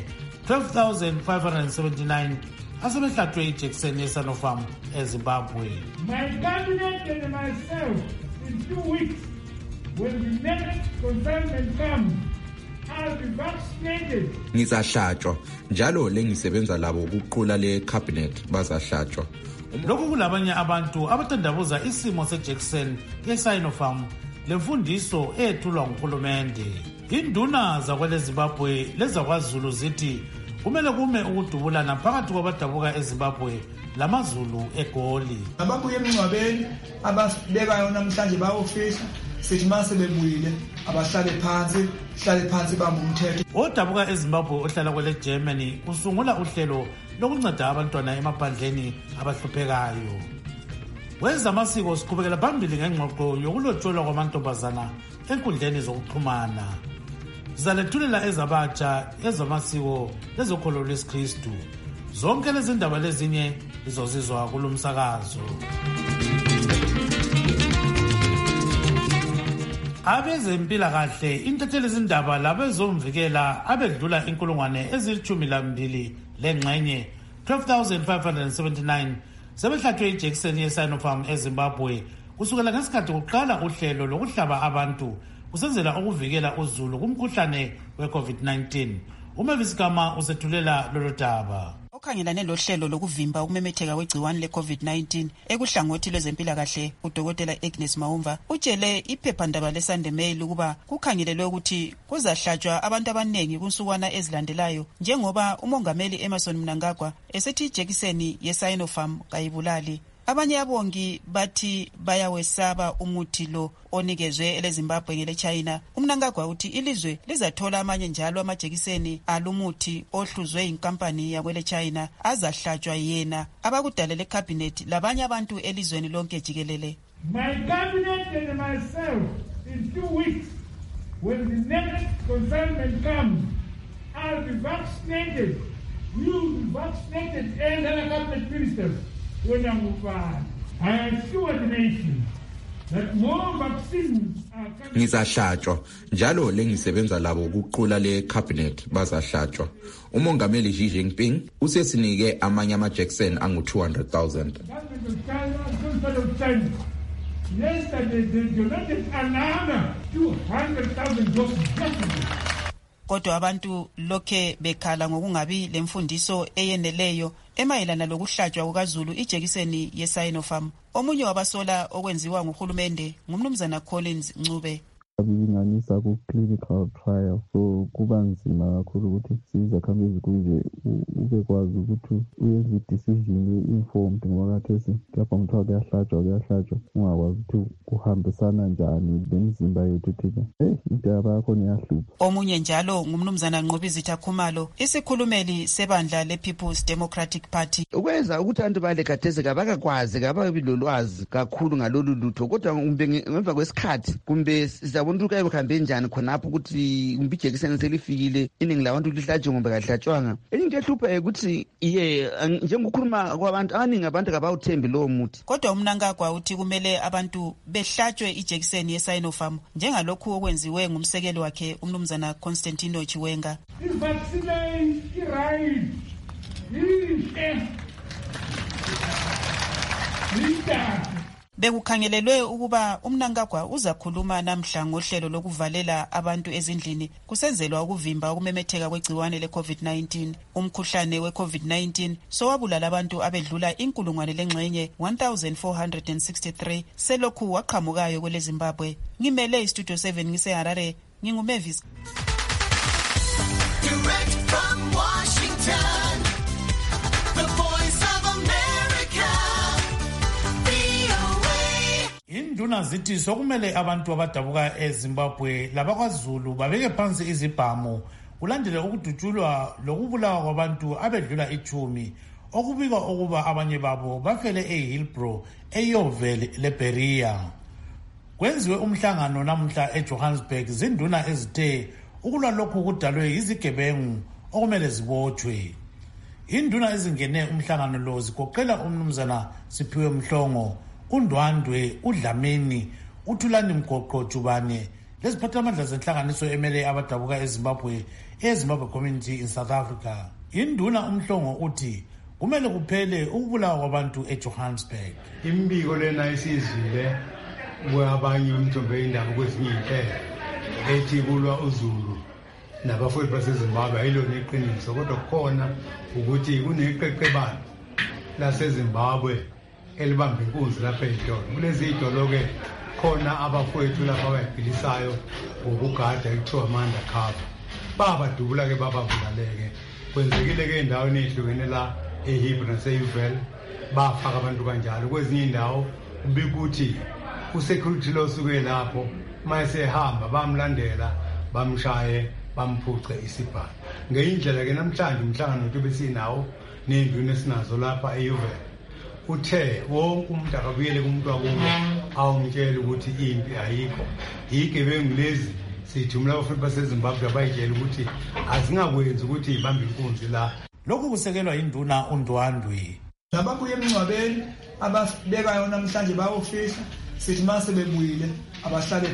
12,579 asebehlatshwe ijekiseni yeSanopharm eZimbabwe. My cabinet and myself in 2 weeks when the next consignment comes I'll be vaccinated. Ngizahlatshwa njalo lengisebenza labo ukuqula le cabinet bazahlatshwa. Lokhu kulabanye abantu abatandabuza isimo sejekiseni yeSanopharm lemfundiso ethulwa nguhulumende. Induna zakweleZimbabwe lezakwaZulu zithi kumele kume ukudubulana phakathi kwabadabuka eZimbabwe lamazulu eGoli. Ababuye emngcwabeni ababekayo namhlanje bayofihla sithi mase bebuyile abahlale phansi bamumthetho. Odabuka eZimbabwe ohlala kwele Germany usungula uhlelo lokunceda abantwana emaphandleni abahluphekayo. Wezamasiko siqhubekela phambili ngengxoxo yokulotsholwa kwamantombazana enkundleni zokuxhumana. Sizalethulela ezabatsha ezamasiko lezokholo lwesikristu. Zonke lezi ndaba lezinye izozizwa kulomsakazo. Abezempilakahle intatheli izindaba labezomvikela abedlula 12,000 lengxenye 12,579 sebehlatshwe ijekiseni yeSanopharm eZimbabwe kusukela ngesikhathi kuqala uhlelo lokuhlaba abantu kusenzela ukuvikela uzulu kumkhuhlane we-COVID-19. Umavis Gama usethulela lolu daba. Okhangelane lohlelo lokuvimba ukumemetheka kwegciwane le-COVID-19 ekuhlangothi lwezempilakahle uDokotela Agnes Maumva utshele iphephandaba leSunday Mail ukuba kukhangelelwe ukuthi kuzahlatshwa abantu abanengi kunsukwana ezilandelayo njengoba umongameli Emmerson Mnangagwa esethi ijekiseni yeSanopharm kayibulali. Abanye abongi bathi bayawesaba umuthi lo onikezwe eleZimbabwe ngeleChina. Umnangagwa uthi ilizwe lizathola amanye njalo amajekiseni alumuthi ohluzwe inkampani yakweleChina azahlatshwa yena abakudalele cabinet labanye abantu elizweni lonke jikelele. My cabinet and myself in 2 weeks when the next consignment comes I'll be vaccinated. You'll be vaccinated and other cabinet ministers. I assure the nation that more vaccines are coming. Ngizahlatshwa njalo lengisebenza labo ukuqula le cabinet bazahlatshwa. Umongameli Xi Jinping usesinike amanye amajekiseni angu-200,000. Yesterday they donated another 200,000 doses. Kodwa abantu lokhe bekhala ngokungabi lemfundiso eyeneleyo emayelana lokuhlatshwa kukaZulu ijekiseni yeSanopharm. Omunye wabasola okwenziwa nguhulumende ngumnumzana Collins Ncube. Bilinganisa ku-clinical trial, so kuba nzima kakhulu ukuthi sizakhambi kuze ube kwazi ukuthi uyenze i-decision informed ngoba kathesi lapha ngithiwa kuyahlatshwa ungakwazi ukuthi kuhambisana njani lemizimba yethu thina. Into yabakhona iyahlupha. Omunye njalo ngumnumzana Nqobizitha Khumalo, isikhulumeli sebandla le-People's Democratic Party. Ukwenza ukuthi abantu bale kathesi kabakakwazi kababi lolwazi kakhulu ngalolu lutho, kodwa ngemva kwesikhathi kumbe abantu kaye kuhambe njani khonapho ukuthi umbijekiseni selifikile iningi labantu lihlatshwe ngombe kahlatshwanga. Into ehlupha ukuthi njengokukhuluma kwabantu abaningi abantu kabawuthembi lowo muthi. Kodwa uMnangagwa uthi kumele abantu behlatshwe ijekiseni yeSanopharm njengalokhu okwenziwe ngumsekeli wakhe umnumzana Constantino Chiwenga. Bekukhangelelwe ukuba uMnangagwa uzakhuluma namhla ngohlelo lokuvalela abantu ezindlini kusenzelwa ukuvimba ukumemetheka kwegciwane le-COVID-19. Umkhuhlane we-COVID-19 sowabulala abantu abedlula 1,463 selokhu waqhamukayo kwele Zimbabwe. Ngimele iStudio 7 ngiseHarare, nginguMavis. Direct from Washington, the voice of America, VOA. Induna zithi sokumele abantu abadabuka eZimbabwe labakwaZulu babeke phansi izibhamu kulandele ukudutshulwa lokubulawa kwabantu abedlula 10 okubikwa ukuba abanye babo bafele eHillbrow eYoville leBeria. Kwenziwe umhlangano namhla eJohannesburg zinduna ezithe ukulwa lokhu kudalwe izigebengu okumele zibotshwe. Induna ezingene umhlangano lo zigoqela umnumzana Siphiwe Mhlongo, uNdwandwe, uDlamini, uThulani Mgoqo Jubane leziphathamandla zenhlanganiso emele abadabuka eZimbabwe eZimbabwe Community in South Africa. Induna uMhlongo uthi kumele kuphele ukubulawa kwabantu eJohannesburg. Imbiko lena isizile kwabanye umthombo indaba kwezinye inhlelo ethi kulwa uZulu nabafowethu baseZimbabwe ayilona iqiniso, kodwa khona ukuthi kuneqeqebano laseZimbabwe elibamba inkunzi lapha eDolo. Kulezi idolo-ke khona abafowethu lapha abayibhilisayo ngokugada ekuthiwa ama-undercover babadubula-ke bababulale-ke. Kwenzekile-ke endaweni ehlukene la eHillbrow naseYoville bafaka abantu kanjalo. Kwezinye indawo kubika ukuthi u-security lo osuke lapho mayesehamba bamlandela bamshaye bamphuce isibhamu. Ngeyindlela-ke namhlanje umhlangano wethu besinawo nenduna esinazo lapha eYoville uthe wonke umuntu akabuyele kumuntu wakubo awumtshela ukuthi impi ayikho. Igebengu lezi sithi umlawufuni baseZimbabwe abayitshela ukuthi azingakwenzi ukuthi ibambe inkunzi la. Lokhu kusekelwa induna uNdwandwe. Nababuye emncwabeni ababekayo namhlanje bayofisa sithi mase bebuyile abahlale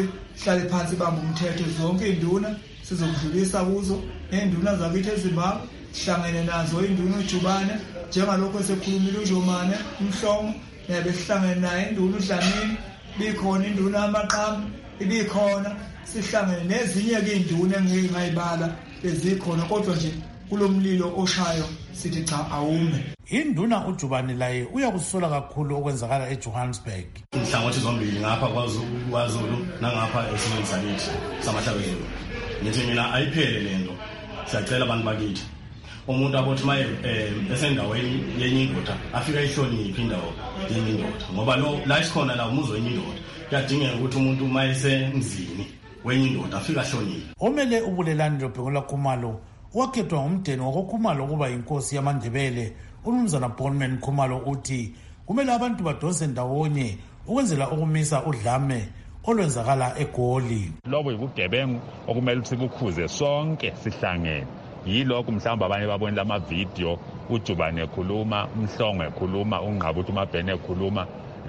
phansi bamba umthetho. Zonke induna sizokudlulisa kuzo nenduna zakithi eZimbabwe sihlangene nazo induna uJubane njengalokho esekhulumile uJomane uMhlongo nabe sihlangene naye induna uDlamini bikhona induna amaqhamu ibikhona sihlangene nezinye-ke induna engeke ngayibala ezikhona kodwa nje kulomlilo oshayo sithi cha awume. Induna uJubane laye uyakusola kakhulu okwenzakala eJohannesburg. Inhlangothi zombili ngapha kwaZulu nangapha esimweni sakithi samahlabelelo. Ngithi mina ayiphele lento. Siyacela abantu bakithi. Umuntu abothi maye esendaweni yenye indoda afika ihloniphe indawo yenye indoda. Ngoba la isikhona la umuzo wenye indoda. Kuyadingeka ukuthi umuntu mayesemzini wenye indoda afika ahloniphe. Omele ubulelani loBhengu Khumalo wakhethwa ngumdeni wakoKhumalo ukuba inkosi yamaNdebele. UMnumzana Bonman Khumalo uthi kumele abantu badonse ndawonye ukwenzela ukumisa udlame olwenzakala eGoli. Lobo yibugebengu okumele sikukhuze sonke sihlangene. Yilokho mhlawumbe abanye babonile ama-video uJubane ekhuluma, uMhlongo ekhuluma, uNgqabuthi uMabhene ekhuluma,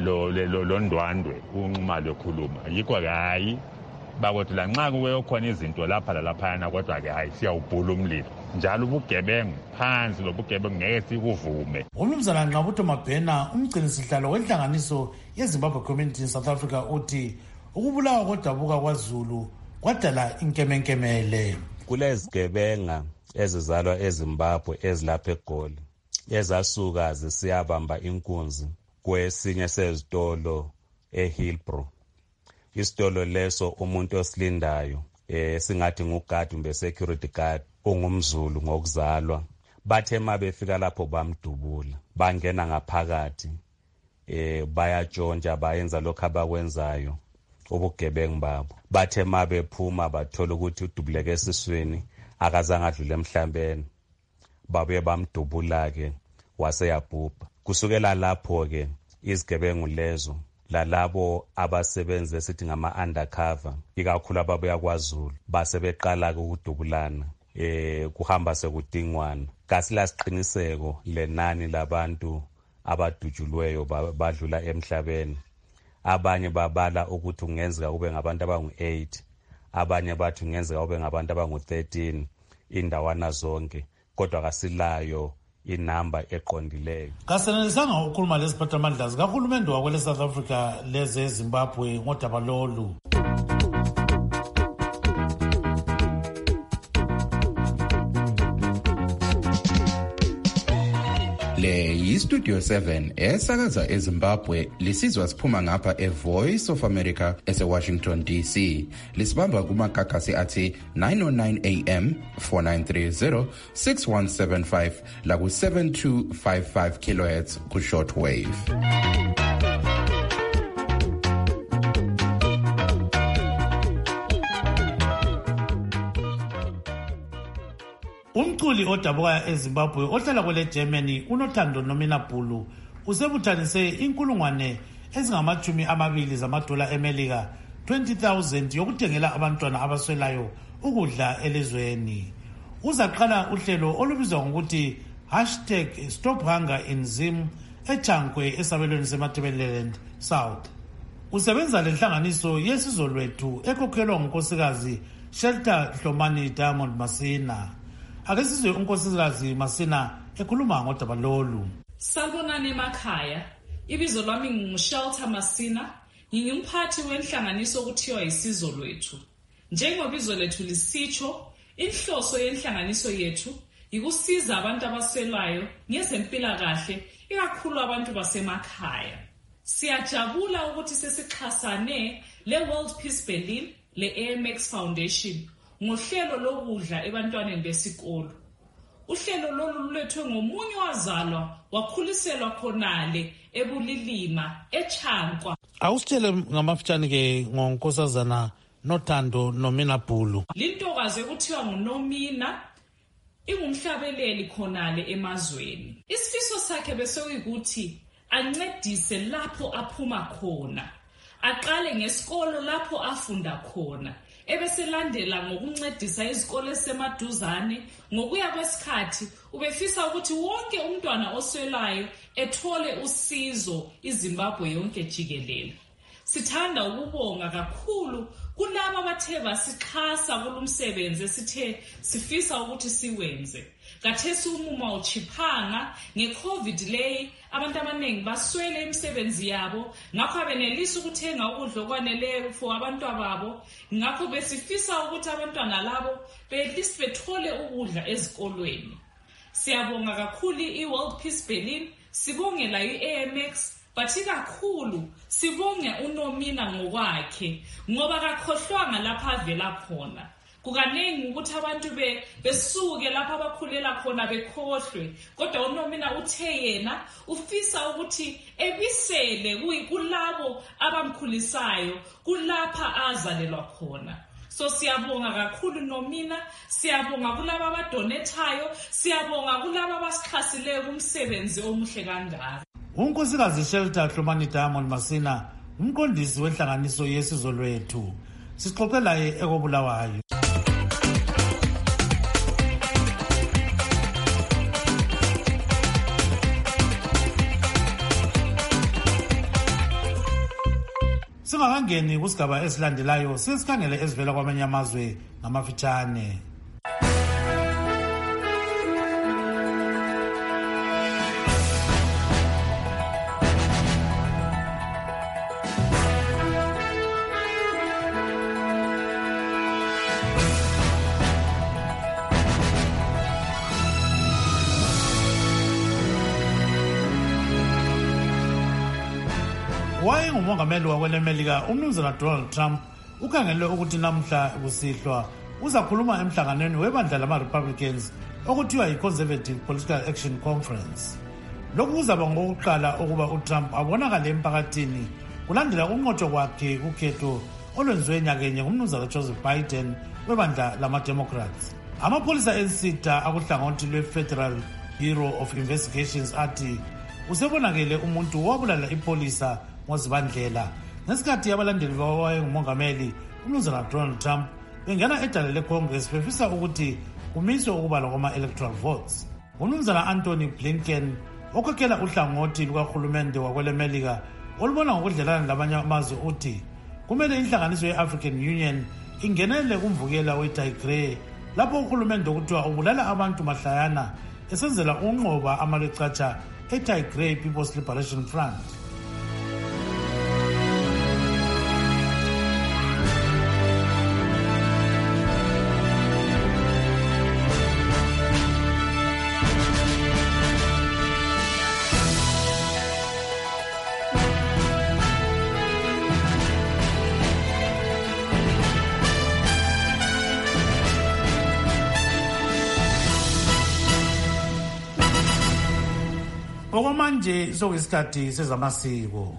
lo Ndwandwe uNxumalo ekhuluma. Yikho-ke hayi bakothi lanxa kuwe khona izinto lapha lalaphayana kodwa-ke hayi siyawubhula umlilo. Njalo ubugebengu phansi lobugebengu ngeke sikuvume. UMnumzana Nqabuthi Mabhena umgcinisihlalo wenhlanganiso yeZimbabwe Community in South Africa uthi ukubulawa kodabuka kwaZulu kwadala inkemenkemele. Kulezigebenga ezizalwa eZimbabwe ezilapha eGoli ezasuka zisiyabamba inkunzi kwesinye sezitolo eHillbrow. Isitolo leso umuntu osilindayo singathi ngugadi kumbe security guard ungumZulu ngokuzalwa. Bathe mabefika lapho bamdubula bangena ngaphakathi bayatshontsha bayenza lokho abakwenzayo ubugebengu babo. Bathe mabephuma bathola ukuthi udubuleke esiswini akazange adlule emhlambeni babuye bamdubula-ke waseyabhubha. Kusukela lapho-ke izigebengu lezo lalabo abasebenzi esithi ngama-undercover ikakhulu ababuya kwaZulu basebeqala-ke ukudubulana kuhamba sekudingwana. Kasilasiqiniseko lenani labantu abadutshulweyo badlula emhlabeni. Abanye babala ukuthi kungenzeka kube ngabantu abangu-8, abanye bathi kungenzeka kube ngabantu abangu-13 indawana zonke, kodwa kasilayo inamba eqondileyo. Kasenelisanga ukhuluma lesiphathamandla sikahulumende wakwele South Africa leze Zimbabwe ngodaba lolu. Le yiStudio 7 esakaza eZimbabwe lisizwa siphuma ngapha eVoice of America eseWashington DC. Lisibamba kumakakasi athi 909 AM 4930 6175 la ku 7255 kHz ku shortwave. Umculi odabuka eZimbabwe ohlala kwele Germany uNothando Nominapulu usebuthanise inkulungwane ezingama-20 zamadola eMelika 20,000 yokuthengela abantwana abaswelayo ukudla elizweni. Uzaqala uhlelo olubizwa ngokuthi #StopHungerInZim eChankwe esabelweni seMatabeleland South. Usebenza lenhlanganiso yesizo lwethu ekhokhelwa ngunkosikazi Shelter Hlomani Diamond Masina. Ake sizwe unkosikazi Masina ekhuluma ngodaba lolu. Salbonani emakhaya, ibizo lwami nginguShelter Masina, ngingumphathi wenhlanganiso okuthiwa isizo lwethu. Njengoba ibizo lethu lisitsho, inhloso yenhlanganiso yethu ikusiza abantu abaswelayo ngezempilakahle, ikakhulu abantu basemakhaya. Siyajabula ukuthi sesixhasane le-World Peace Berlin, le-AMX Foundation, ngohlelo lokudla ebantwaneni besikolo. Uhlelo lolu lulethwe ngomunye wazalwa wakhuliselwa khonale eBulilima eChankwa. Awusitshele ngamafitshane ke ngonkosazana Nothando Nominapulu. Lintokazi ekuthiwa nguNomina ingumhlabeleli khonale emazweni. Isifiso sakhe bese uyikuthi ancedise lapho aphuma khona. Aqale ngesikolo lapho afunda khona. Ebeselandela ngokuncedisa izikole esemaduzane. Ngokuya kwesikhathi ubefisa ukuthi wonke umntwana oswelayo ethole usizo iZimbabwe yonke jikelele. Sithanda ukubonga kakhulu kulabo abathe basixhasa kulumsebenzi esithe sifisa ukuthi siwenze. Kathesi umuma uchiphanga ngeCovid leyi abantu abaningi baswele imisebenzi yabo, ngakho abenelisa ukuthenga ukudla okwaneleyo for abantwababo. Ngakho besifisa ukuthi abantwana labo bethole ukudla ezikolweni. Siyabonga kakhulu iWorld Peace Berlin, sibongela iAMX, bathi kakhulu sibonge uNomina ngokwakhe ngoba kakhohlwanga lapha avela khona. Kukaningi ukuthi abantu besuke lapha abakhulela khona bekhohlwe, kodwa uNomina uthe yena ufisa ukuthi ebisele kulabo abamkhulisayo kulapha azalelwa khona. So siyabonga kakhulu Nomina, siyabonga kulabo abadonethayo, siyabonga kulabo abasixhasileyo kumsebenzi omuhle kangaka. Unkosikazi Shelter Hlomani Diamond Masina umqondisi wenhlanganiso yesizo lwethu. Sixoxe laye ekobulawayo. Singakangeni kusigaba esilandelayo sesikhangele ezivela kwamanye amazwe ngamafitshane. Wayengumongameli wakwelemelika umnumzana Donald Trump ukhangelwe ukuthi namhla kusihlwa uzakhuluma emhlanganweni webandla lama-Republicans okuthiwa yi-Conservative Political Action Conference. Lokhu kuzaba ngokuqala ukuba uTrump abonakale emphakathini kulandela ukunqotshwa kwakhe kukhetho olwenziwe nyakenye ngumnumzana Joseph Biden webandla lama-Democrats. Amapholisa ensitha akuhlangothi lwe-Federal Bureau of Investigations athi usebonakele umuntu wabulala ipolisa ngozibandlela ngesikhathi abalandeli bawayengumongameli umnumzana Donald Trump bengena edale leCongress befisa ukuthi kumiswe ukubalwa kwama-electoral votes. Umnumzana Anthony Blinken okhokhela uhlangothi lukahulumende wakwelemelika olubona ngokudlelana labanye amazwe uthi kumele inhlanganiso ye-African Union ingenele kumvukela weTigray lapho uhulumende okuthiwa ubulala abantu mahlayana esenzela unqoba amalecatsha eTigray People's Liberation Front. Okwamanje sokuyisikhathi sezamasiko.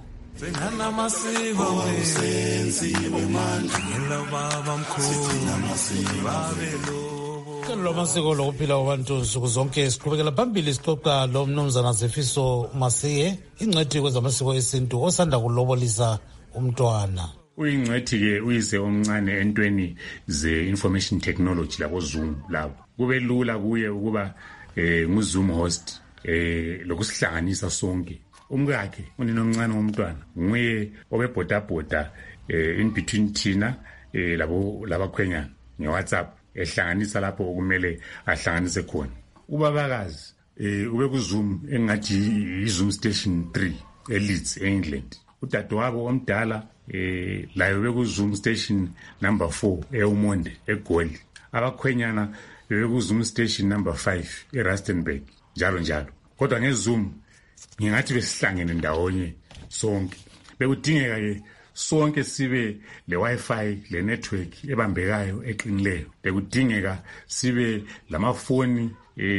Uhlelo lwamasiko lokuphila kwabantu nsuku zonke siqhubekela phambili sixoxa lo mnumzana Zefiso Masiye, ingcwethi kwezamasiko esintu osanda kulobolisa umntwana. Uyingcwethi-ke uyise omncane entweni ze-information technology labo Zoom labo. Kube lula kuye ukuba ngu-Zoom host lokusihlanganisa sonke. Umkakhe unina omncane womntwana nguye obebhodabhoda in between thina labakhwenyana nge-WhatsApp ehlanganisa lapho okumele ahlanganise khona. Ubabakazi ube ku-Zoom engathi i-Zoom Station 3 eLeeds e-England. Udadewabo omdala laye ube ku-Zoom Station number 4 e-Umonde eGoli. Abakhwenyana beku-Zoom Station number 5 eRustenburg njalo njalo. Kodwa ngeZoom ngingathi besihlangene ndawonye sonke. Bekudingeka-ke sonke sibe le-Wi-Fi le-network ebambekayo eqinileyo. Bekudingeka sibe lamafoni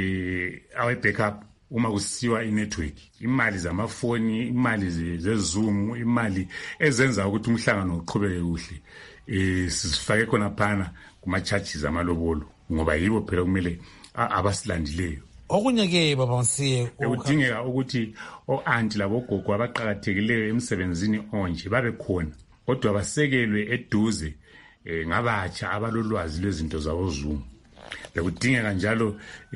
awe-backup uma kusiwa i-network. Imali zamafoni, imali zeZoom, imali ezenza ukuthi umhlangano uqhubeke kuhle. Sifake khona phana kuma-charges amalobolo ngoba yibo phela kumele abasilandileyo. Okunye-ke baba Masiye bekudingeka ukuthi o-anti labogogo abaqakathekileyo emsebenzini onje babe khona kodwa basekelwe eduze ngabatsha abalolwazi lwezinto zabo Zoom. Bekudingeka njalo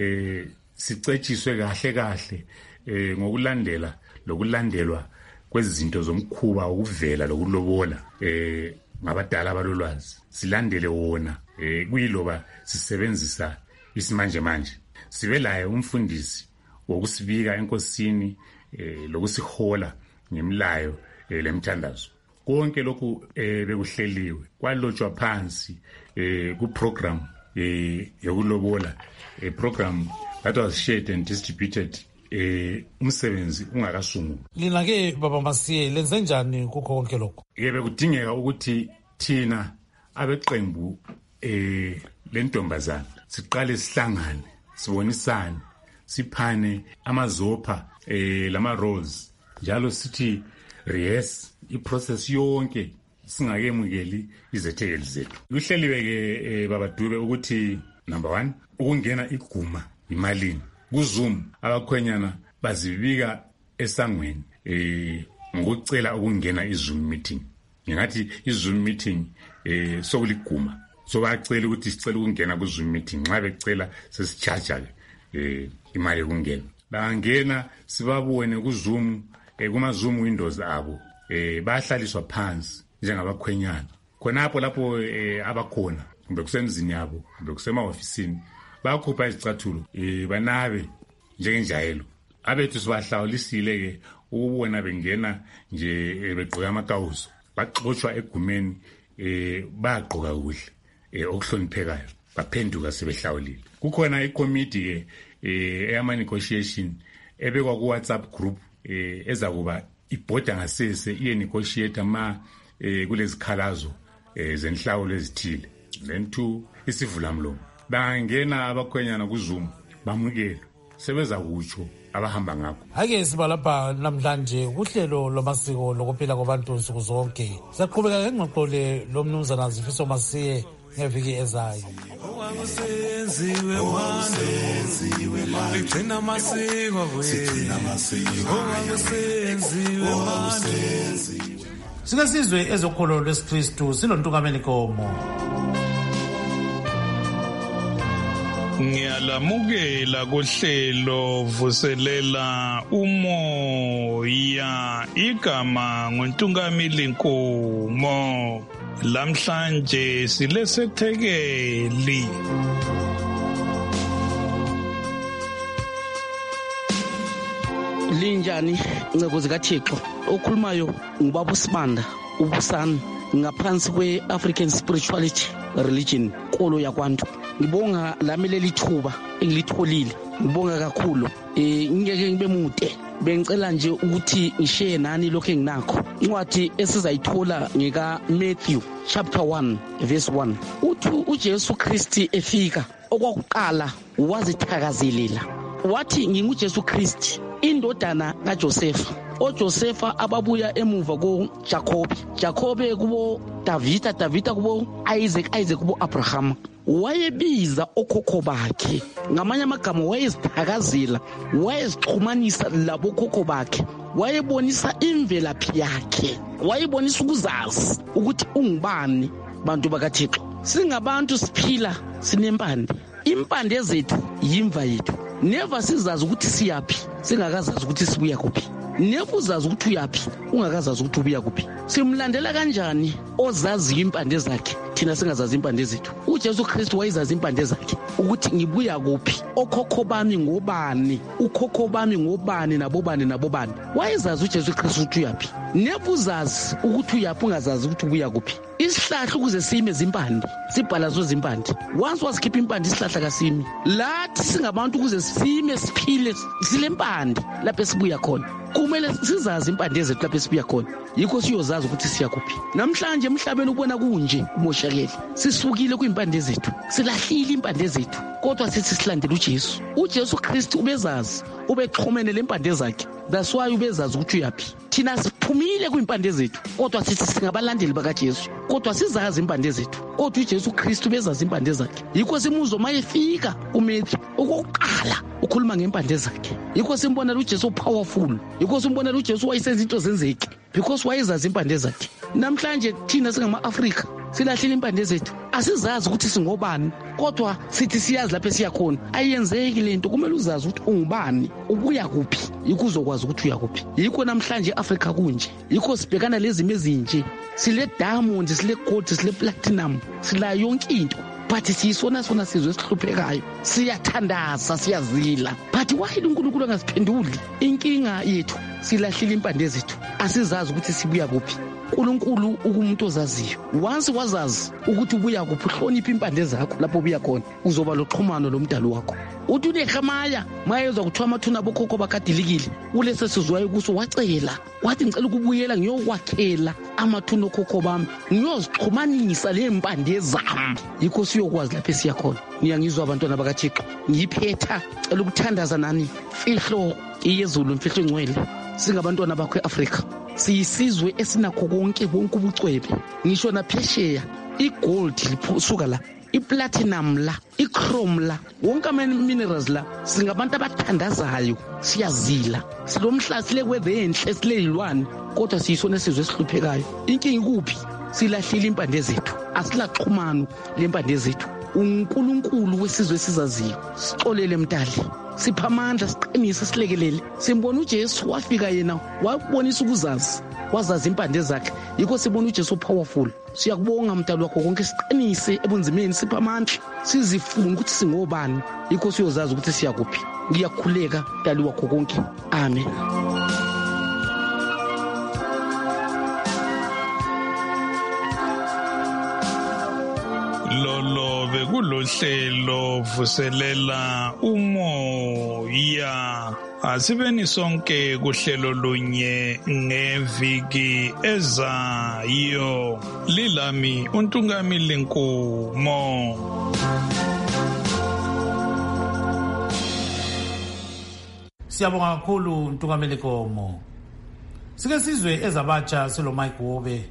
sicetshiswe kahle ngokulandela lokulandelwa kwezinto zomkhuba ukuvela lokulobola ngabadala abalolwazi. Silandele wona kuyiloba sisebenzisa isimanje manje. Sibe laye umfundisi wokusibika enkosini lokusihola ngemilayo lemthandazo. Konke lokhu bekuhleliwe kwalotshwa phansi ku-program yokulobola, a program that was shared and distributed umsebenzi ungakasungulwa. Lina-ke baba Masiye lenze njani kukho konke lokho? Bekudingeka ukuthi thina abeqembu lentombazana siqale sihlangane sibonisane siphane amazopha lama-roles njalo sithi rehearse iprocess yonke singakemukeli izethekeli zethu. Kuhleliwe-ke baba Dube ukuthi number 1 ukungena iguma imalini. Ku-Zoom abakhwenyana bazibika esangweni ngokucela ukungena i-Zoom meeting. Ngingathi i-Zoom meeting sokuliguma. So bacela ukuthi sicela ukungena ku-Zoom meeting. Nxa becela sesicharge-ke imali yokungena. Bangena sibabone ku-Zoom kuma-Zoom windows abo. Bahlaliswa phansi njengabakhwenyana. Khonapho lapho abakhona kumbe kusemzini yabo kumbe kusemahofisini bayakhupha izicathulo banabe njengenjayelo. Abethu sibahlawulisile-ke ukubona bengena nje begqoke amakawuso baxotshwa egumeni bagqoka kuhle okuhloniphekayo baphenduka sebehlawulile. Kukhona ikomiti-ke eyama-negotiation ebekwa ku-WhatsApp group ezakuba ibhoda ngasese iye-negotiate kulezikhalazo zenhlawulo ezithile. Then 2 isivulamlomo. Bangena abakhwenyana ku-Zoom bamukele sebeza kutsho abahamba ngakho. Ake siba lapha namhlanje kuhlelo lwamasiko lokuphila kwabantu nsuku zonke. Siyaqhubeka ngengxoxo lo mnumzana Zefiso Masiye ngeviki ezayo. Sike sizwe ezokholo lwesikristu silontukameni Komo. Ngiyalamukela kuhlelo vuselela umoya igama nguNtungamili Nkomo. Lamhlanje silesethekeli. linjani ncebo zikaThixo? Okhulumayo ngubaba uSibanda ubusana ngaphansi kwe-African Spirituality Religion nkolo yakwantu. Ngibonga lami leli thuba engilitholile, ngibonga kakhulu. Ngeke ngibe mude, bengicela nje ukuthi ngishare nani lokho enginakho. Incwadi esizayithola ngeka Matthew chapter 1 verse 1 uthi uJesu Kristi efika okwakuqala wazithakazelela wathi nginguJesu Kristi indodana kaJosefa. oJosefa ababuya emuva Jacobe kubo Davida kubo Isaac kubo Abraham. Wayebiza okhokho bakhe ngamanye amagama, wayezithakazela, wayezixhumanisa labo khokho bakhe, wayebonisa imvelaphi yakhe, wayebonisa ukuzazi ukuthi ungubani. Bantu bakaThixo, singabantu siphila sinempande. Impande zethu yimva yethu. Never sizazi ukuthi siyaphi singakazazi ukuthi sibuya kuphi. Never uzazi ukuthi uyaphi ungakazazi ukuthi ubuya kuphi. Simlandela kanjani ozazi impande zakhe thina singazazi impande zethu? uJesu Kristu wayezazi impande zakhe ukuthi ngibuya kuphi, okhokho bami ngobani, ukhokho bami ngobani nabobani. Wayezazi uJesu Kristu ukuthi uyaphi. Never uzazi ukuthi uyaphi ungazazi ukuthi ubuya kuphi. Isihlahla ukuze sime zimpande, sibhala zo zimpande. Once wasikhipha impande isihlahla kasimi. Lathi singabantu ukuze sime siphile silempande lapho esibuya khona. Kumele sizazi impande zethu lapho esibuya khona. Yikho siyozazi ukuthi siya kuphi. Namhlanje emhlabeni ubona kunje umoshakele. Sisukile kwimpande zethu, silahlile impande zethu, kodwa sithi silandela uJesu. uJesu Kristu ubezazi, ubexhomene lempande zakhe. That's why ubezazi ukuthi uyaphi. Thina siphumile kwimpande zethu, kodwa sithi singabalandeli bakaJesu, kodwa sizazi impande zethu. Kodwa uJesu Kristu bezazi impande zakhe. Yikho simuzwa mayefika uMatthew okokuqala ukhuluma ngempande zakhe. Yikho simbona uJesu powerful. Yikho simbona uJesu wayesenza into zenzeke because wayezazi impande zakhe. Namhlanje thina singama-Afrika silahlile impande zethu, asizazi ukuthi singobani, kodwa sithi siyazi lapho esiya khona. Ayenzeki lento, kumele uzazi ukuthi ungubani, ubuya kuphi, yikho uzokwazi ukuthi uya kuphi. Yikho namhlanje eAfrika kunje, yikho sibhekana lezimo ezinje. Sile diamond, sile gold, sile platinum, sila yonke into, but siyisona sizwe esihluphekayo. Siyathandaza, siyazila, but why uNkulunkulu angasiphenduli? Inkinga yethu silahlile impande zethu, asizazi ukuthi sibuya kuphi. uNkulunkulu ukumuntu ozaziyo, once wazazi ukuthi ubuya kuphi, uhlonipha impande zakho lapho ubuya khona, uzoba loxhumano lomdali wakho. Uthi uNehemaya mayezwa kuthiwa amathuna bokhokho bakadilikile, ulese sizwayo kuso wacela, wathi ngicela ukubuyela ngiyokwakhela amathuna okhokho bami, ngiyozixhumanisa lempande zami. Yikho siyokwazi lapho esiya khona. Ngiyangizwa abantwana bakaThixo, ngiyiphetha cela ukuthandaza nani mfihlo iyezulu, mfihlo engcwele. Singabantwana bakho eAfrika, siyisizwe esinakho konke ubucwebe. Ngisho naphesheya igold lisuka la, iplatinum la, ichrome la, wonke ama-minerals la. Singabantu abathandazayo, siyazila, silomhla sile weather enhle, sile yilwane, kodwa siyisona sizwe esihluphekayo. Inkinga ikuphi? Silahlile impande zethu, asilaxhumano lempande zethu. uNkulunkulu wesizwe esizaziyo sixolele mdali, sipha amandla, siqinise, silekelele. Simbona uJesu wafika, yena wabonisa ukuzazi, wazazi impande zakhe. Yikho sibona uJesu powerful. Siyakubonga mdali wakho konke, siqinise ebunzimeni, sipha amandla, sizifuna ukuthi singobani. Yikho siyozazi ukuthi siya kuphi. Ngiyakhuleka mdali wakho konke. Amen. Lolo bekulohlelo vuselela umoya. Asibeni sonke kuhlelo lunye ngeviki ezayo. Lilami uNtungamili Nkumo. Siyabonga kakhulu Ntungamili Nkomo. Sike sizwe ezabatsha silo Mike Wobe.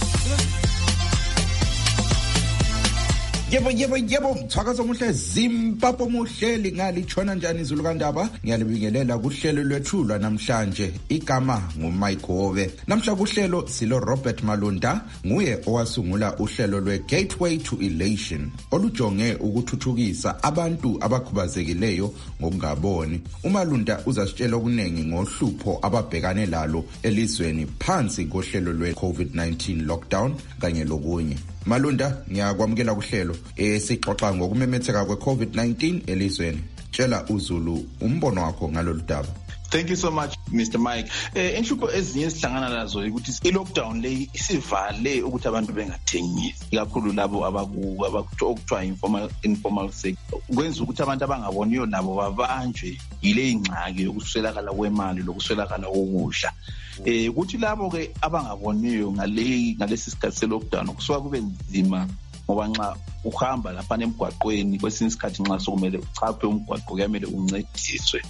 Yebo, mthakazo omuhle, Zimbabwe omuhle, ngalitshona njani izulu kaNdaba? Ngiyalibingelela kuhlelo lwethu lwanamhlanje. Igama nguMike Howe. Namhla kuhlelo silo Robert Malunda, nguye owasungula uhlelo lwe-Gateway to Elation, olujonge ukuthuthukisa abantu abakhubazekileyo ngokungaboni. uMalunda uzasitshela okuningi ngohlupho ababhekane lalo elizweni phansi kohlelo lwe-COVID-19 lockdown kanye lokunye. Malunda, ngiyakwamukela kuhlelo sixoxa ngokumemetheka kwe-COVID-19 elizweni. Tshela uZulu umbono wakho ngalolu daba. Thank you so much, Mr. Mike. Inhlupho ezinye esihlangana nazo ukuthi i-lockdown le isivale ukuthi abantu bengathengisi, ikakhulu labo okuthiwa informal sector. Kwenza ukuthi abantu abangaboniyo nabo babanjwe yile ingxaki yokuswelakala kwemali lokuswelakala kokudla. Ukuthi labo ke abangaboniyo ngalesi sikhathi se-lockdown kusuka kube nzima ngoba nxa uhamba lapha emgwaqweni kwesinye isikhathi nxa sokumele uchaphe umgwaqo kuyamele uncediswe.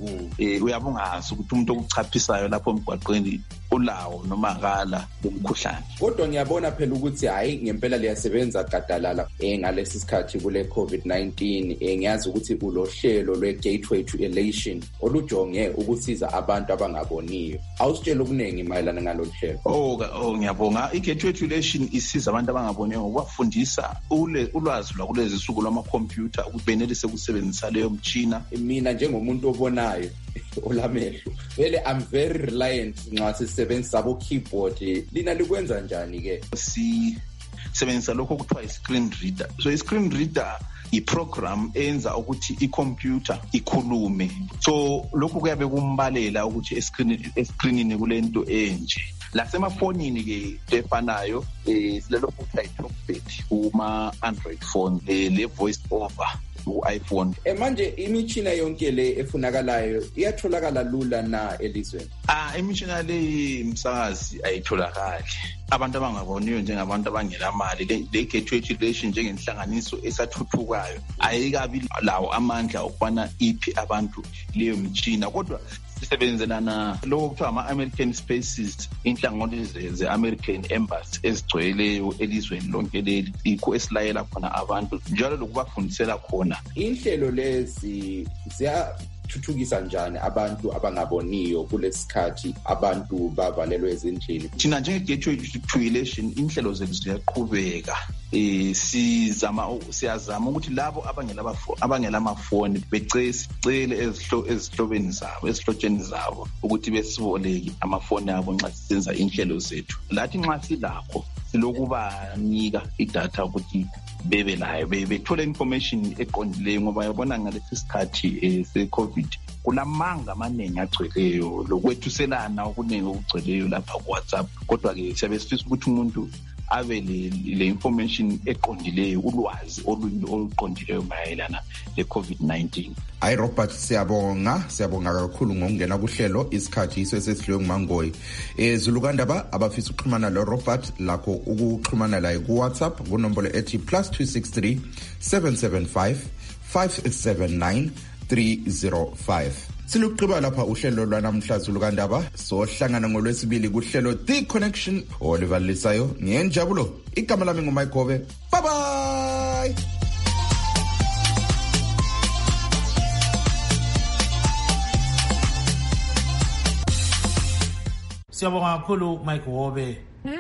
Uyabongazi ukuthi umuntu okuchaphisayo lapho emgwaqweni ulawo noma akala umkhuhlane. Kodwa ngiyabona phela ukuthi hayi ngempela liyasebenza gadalala ngalesi sikhathi kule COVID-19. Ngiyazi ukuthi ulohlelo lwe-Gateway to Elation olujonge ukusiza abantu abangaboniyo. Awusitshela okuningi mayelana ngalolu hlelo. Ngiyabonga. I-Gateway to Elation isiza abantu abangaboniyo ngokubafundisa ulwazi lwakulezi nsuku lwamakhompyutha ukuthi benelise ukusebenzisa leyo mtshina. Mina njengomuntu obonayo olamehlo vele I'm very reliant nxa sisebenzisa abo keyboard. Lina likwenza njani ke? Sisebenzisa lokho kuthiwa i-screen reader. So i-screen reader i-program enza ukuthi i-computer ikhulume. So lokhu kuyabe kumbalela ukuthi escreenini kulento enje. Lasemafonini ke efanayo silelo kuthiwa i-talkback kuma-Android phone le voice over ku-iPhone. Manje imitshina yonke le efunakalayo iyatholakala lula na elizweni? Imitshina le msakazi ayitholakali. Abantu abangaboniyo njengabantu abangela mali le Gateway to Elation njengenhlanganiso esathuthukayo ayikabi lawo amandla okubana iphi abantu leyo mtshina, kodwa sisebenzelana lokho kuthiwa ama-American Spaces, inhlanganiso ze-American Embassy ezigcweleyo elizweni lonke leli, ikho esilayela khona abantu njalo lokubafundisela khona. Inhlelo lezi ziyathuthukisa njani abantu abangaboniyo kulesikhathi abantu bavalelwe ezindlini? Thina njenge-Gateway to Elation inhlelo zethu ziyaqhubeka. Siyazama ukuthi labo abangela amafoni becele ezihlobeni zabo, ezihlotsheni zabo ukuthi besiboleke amafoni abo nxa sisenza inhlelo zethu. Lathi nxa silakho silokubanika idatha ukuthi bebe layo bethole information eqondileyo ngoba yabona ngalesi sikhathi se-COVID kulamanga amaningi agcweleyo lokwethuselana okuningi okugcweleyo lapha ku-WhatsApp. Kodwa-ke siyabe sifisa ukuthi umuntu abe le information eqondileyo, ulwazi oluqondileyo mayelana le-COVID-19. Hayi Robert, siyabonga kakhulu ngokungena kuhlelo. Isikhathi iso esesidliwe nguMangoyi. Zulukandaba abafisa ukuxhumana lo Robert lakho ukuxhumana laye ku WhatsApp kunombolo ethi +263 775 579 305. Siluqhiba lapha uhlelo lwanamhla Zulukandaba. Sohlangana ngolwesibili kuhlelo The Connection olivalisayo ngenjabulo. Igama lami nguMike Gove. Bye bye. Siyabonga kakhulu Mike Gove.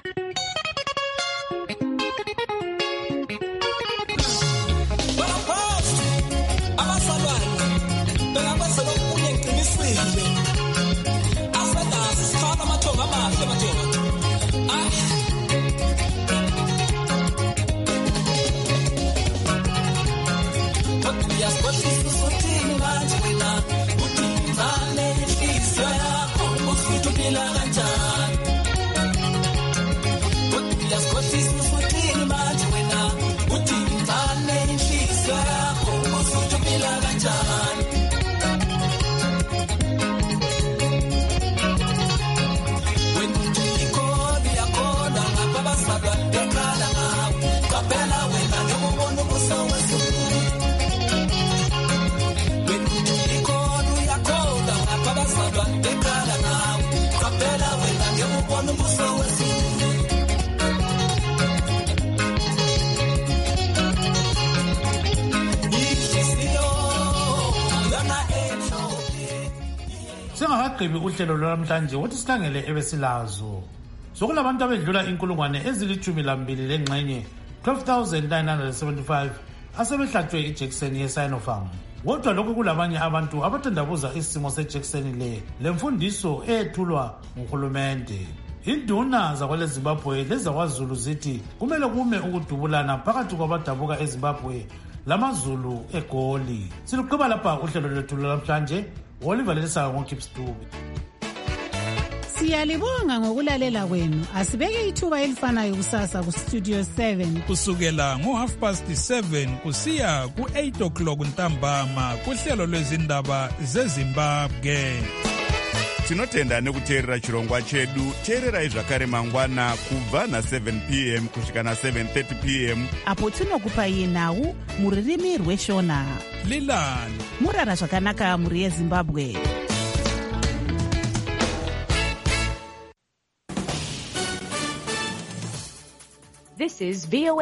Singakagqibi uhlelo lwanamhlanje wothi sikhangele ebesilazo. Sokulabantu abedlula inkulungwane ezili-12 lengxenye 12,975 asebehlatshwe ijekiseni ye-Sinopharm. Kodwa lokhu kulabanye abantu abathandabuza isimo sejekiseni lemfundiso eyethulwa nguhulumende. Induna zakwele Zimbabwe lezakwaZulu zithi kumele kume ukudubulana phakathi kwabadabuka eZimbabwe lamaZulu eGoli. Siluqhiba lapha uhlelo lwethu lwanamhlanje. Oliver Lelisayo ngoKipstubi. Siyalibonga ngokulalela kwenu. Asibeke ithuba elifanayo kusasa kuStudio 7 kusukela ngo7:30 kusiya ku8:00 ntambama kuhlelo lwezindaba zeZimbabwe. Tinotenda nekuteerera chirongwa chedu. Teererai zvakare mangwana kubva na7 p.m. kusvika na7:30 p.m. apo tinokupai nhau muririmi rweshona. Lilani murara zvakanaka muri yeZimbabwe. This is VOA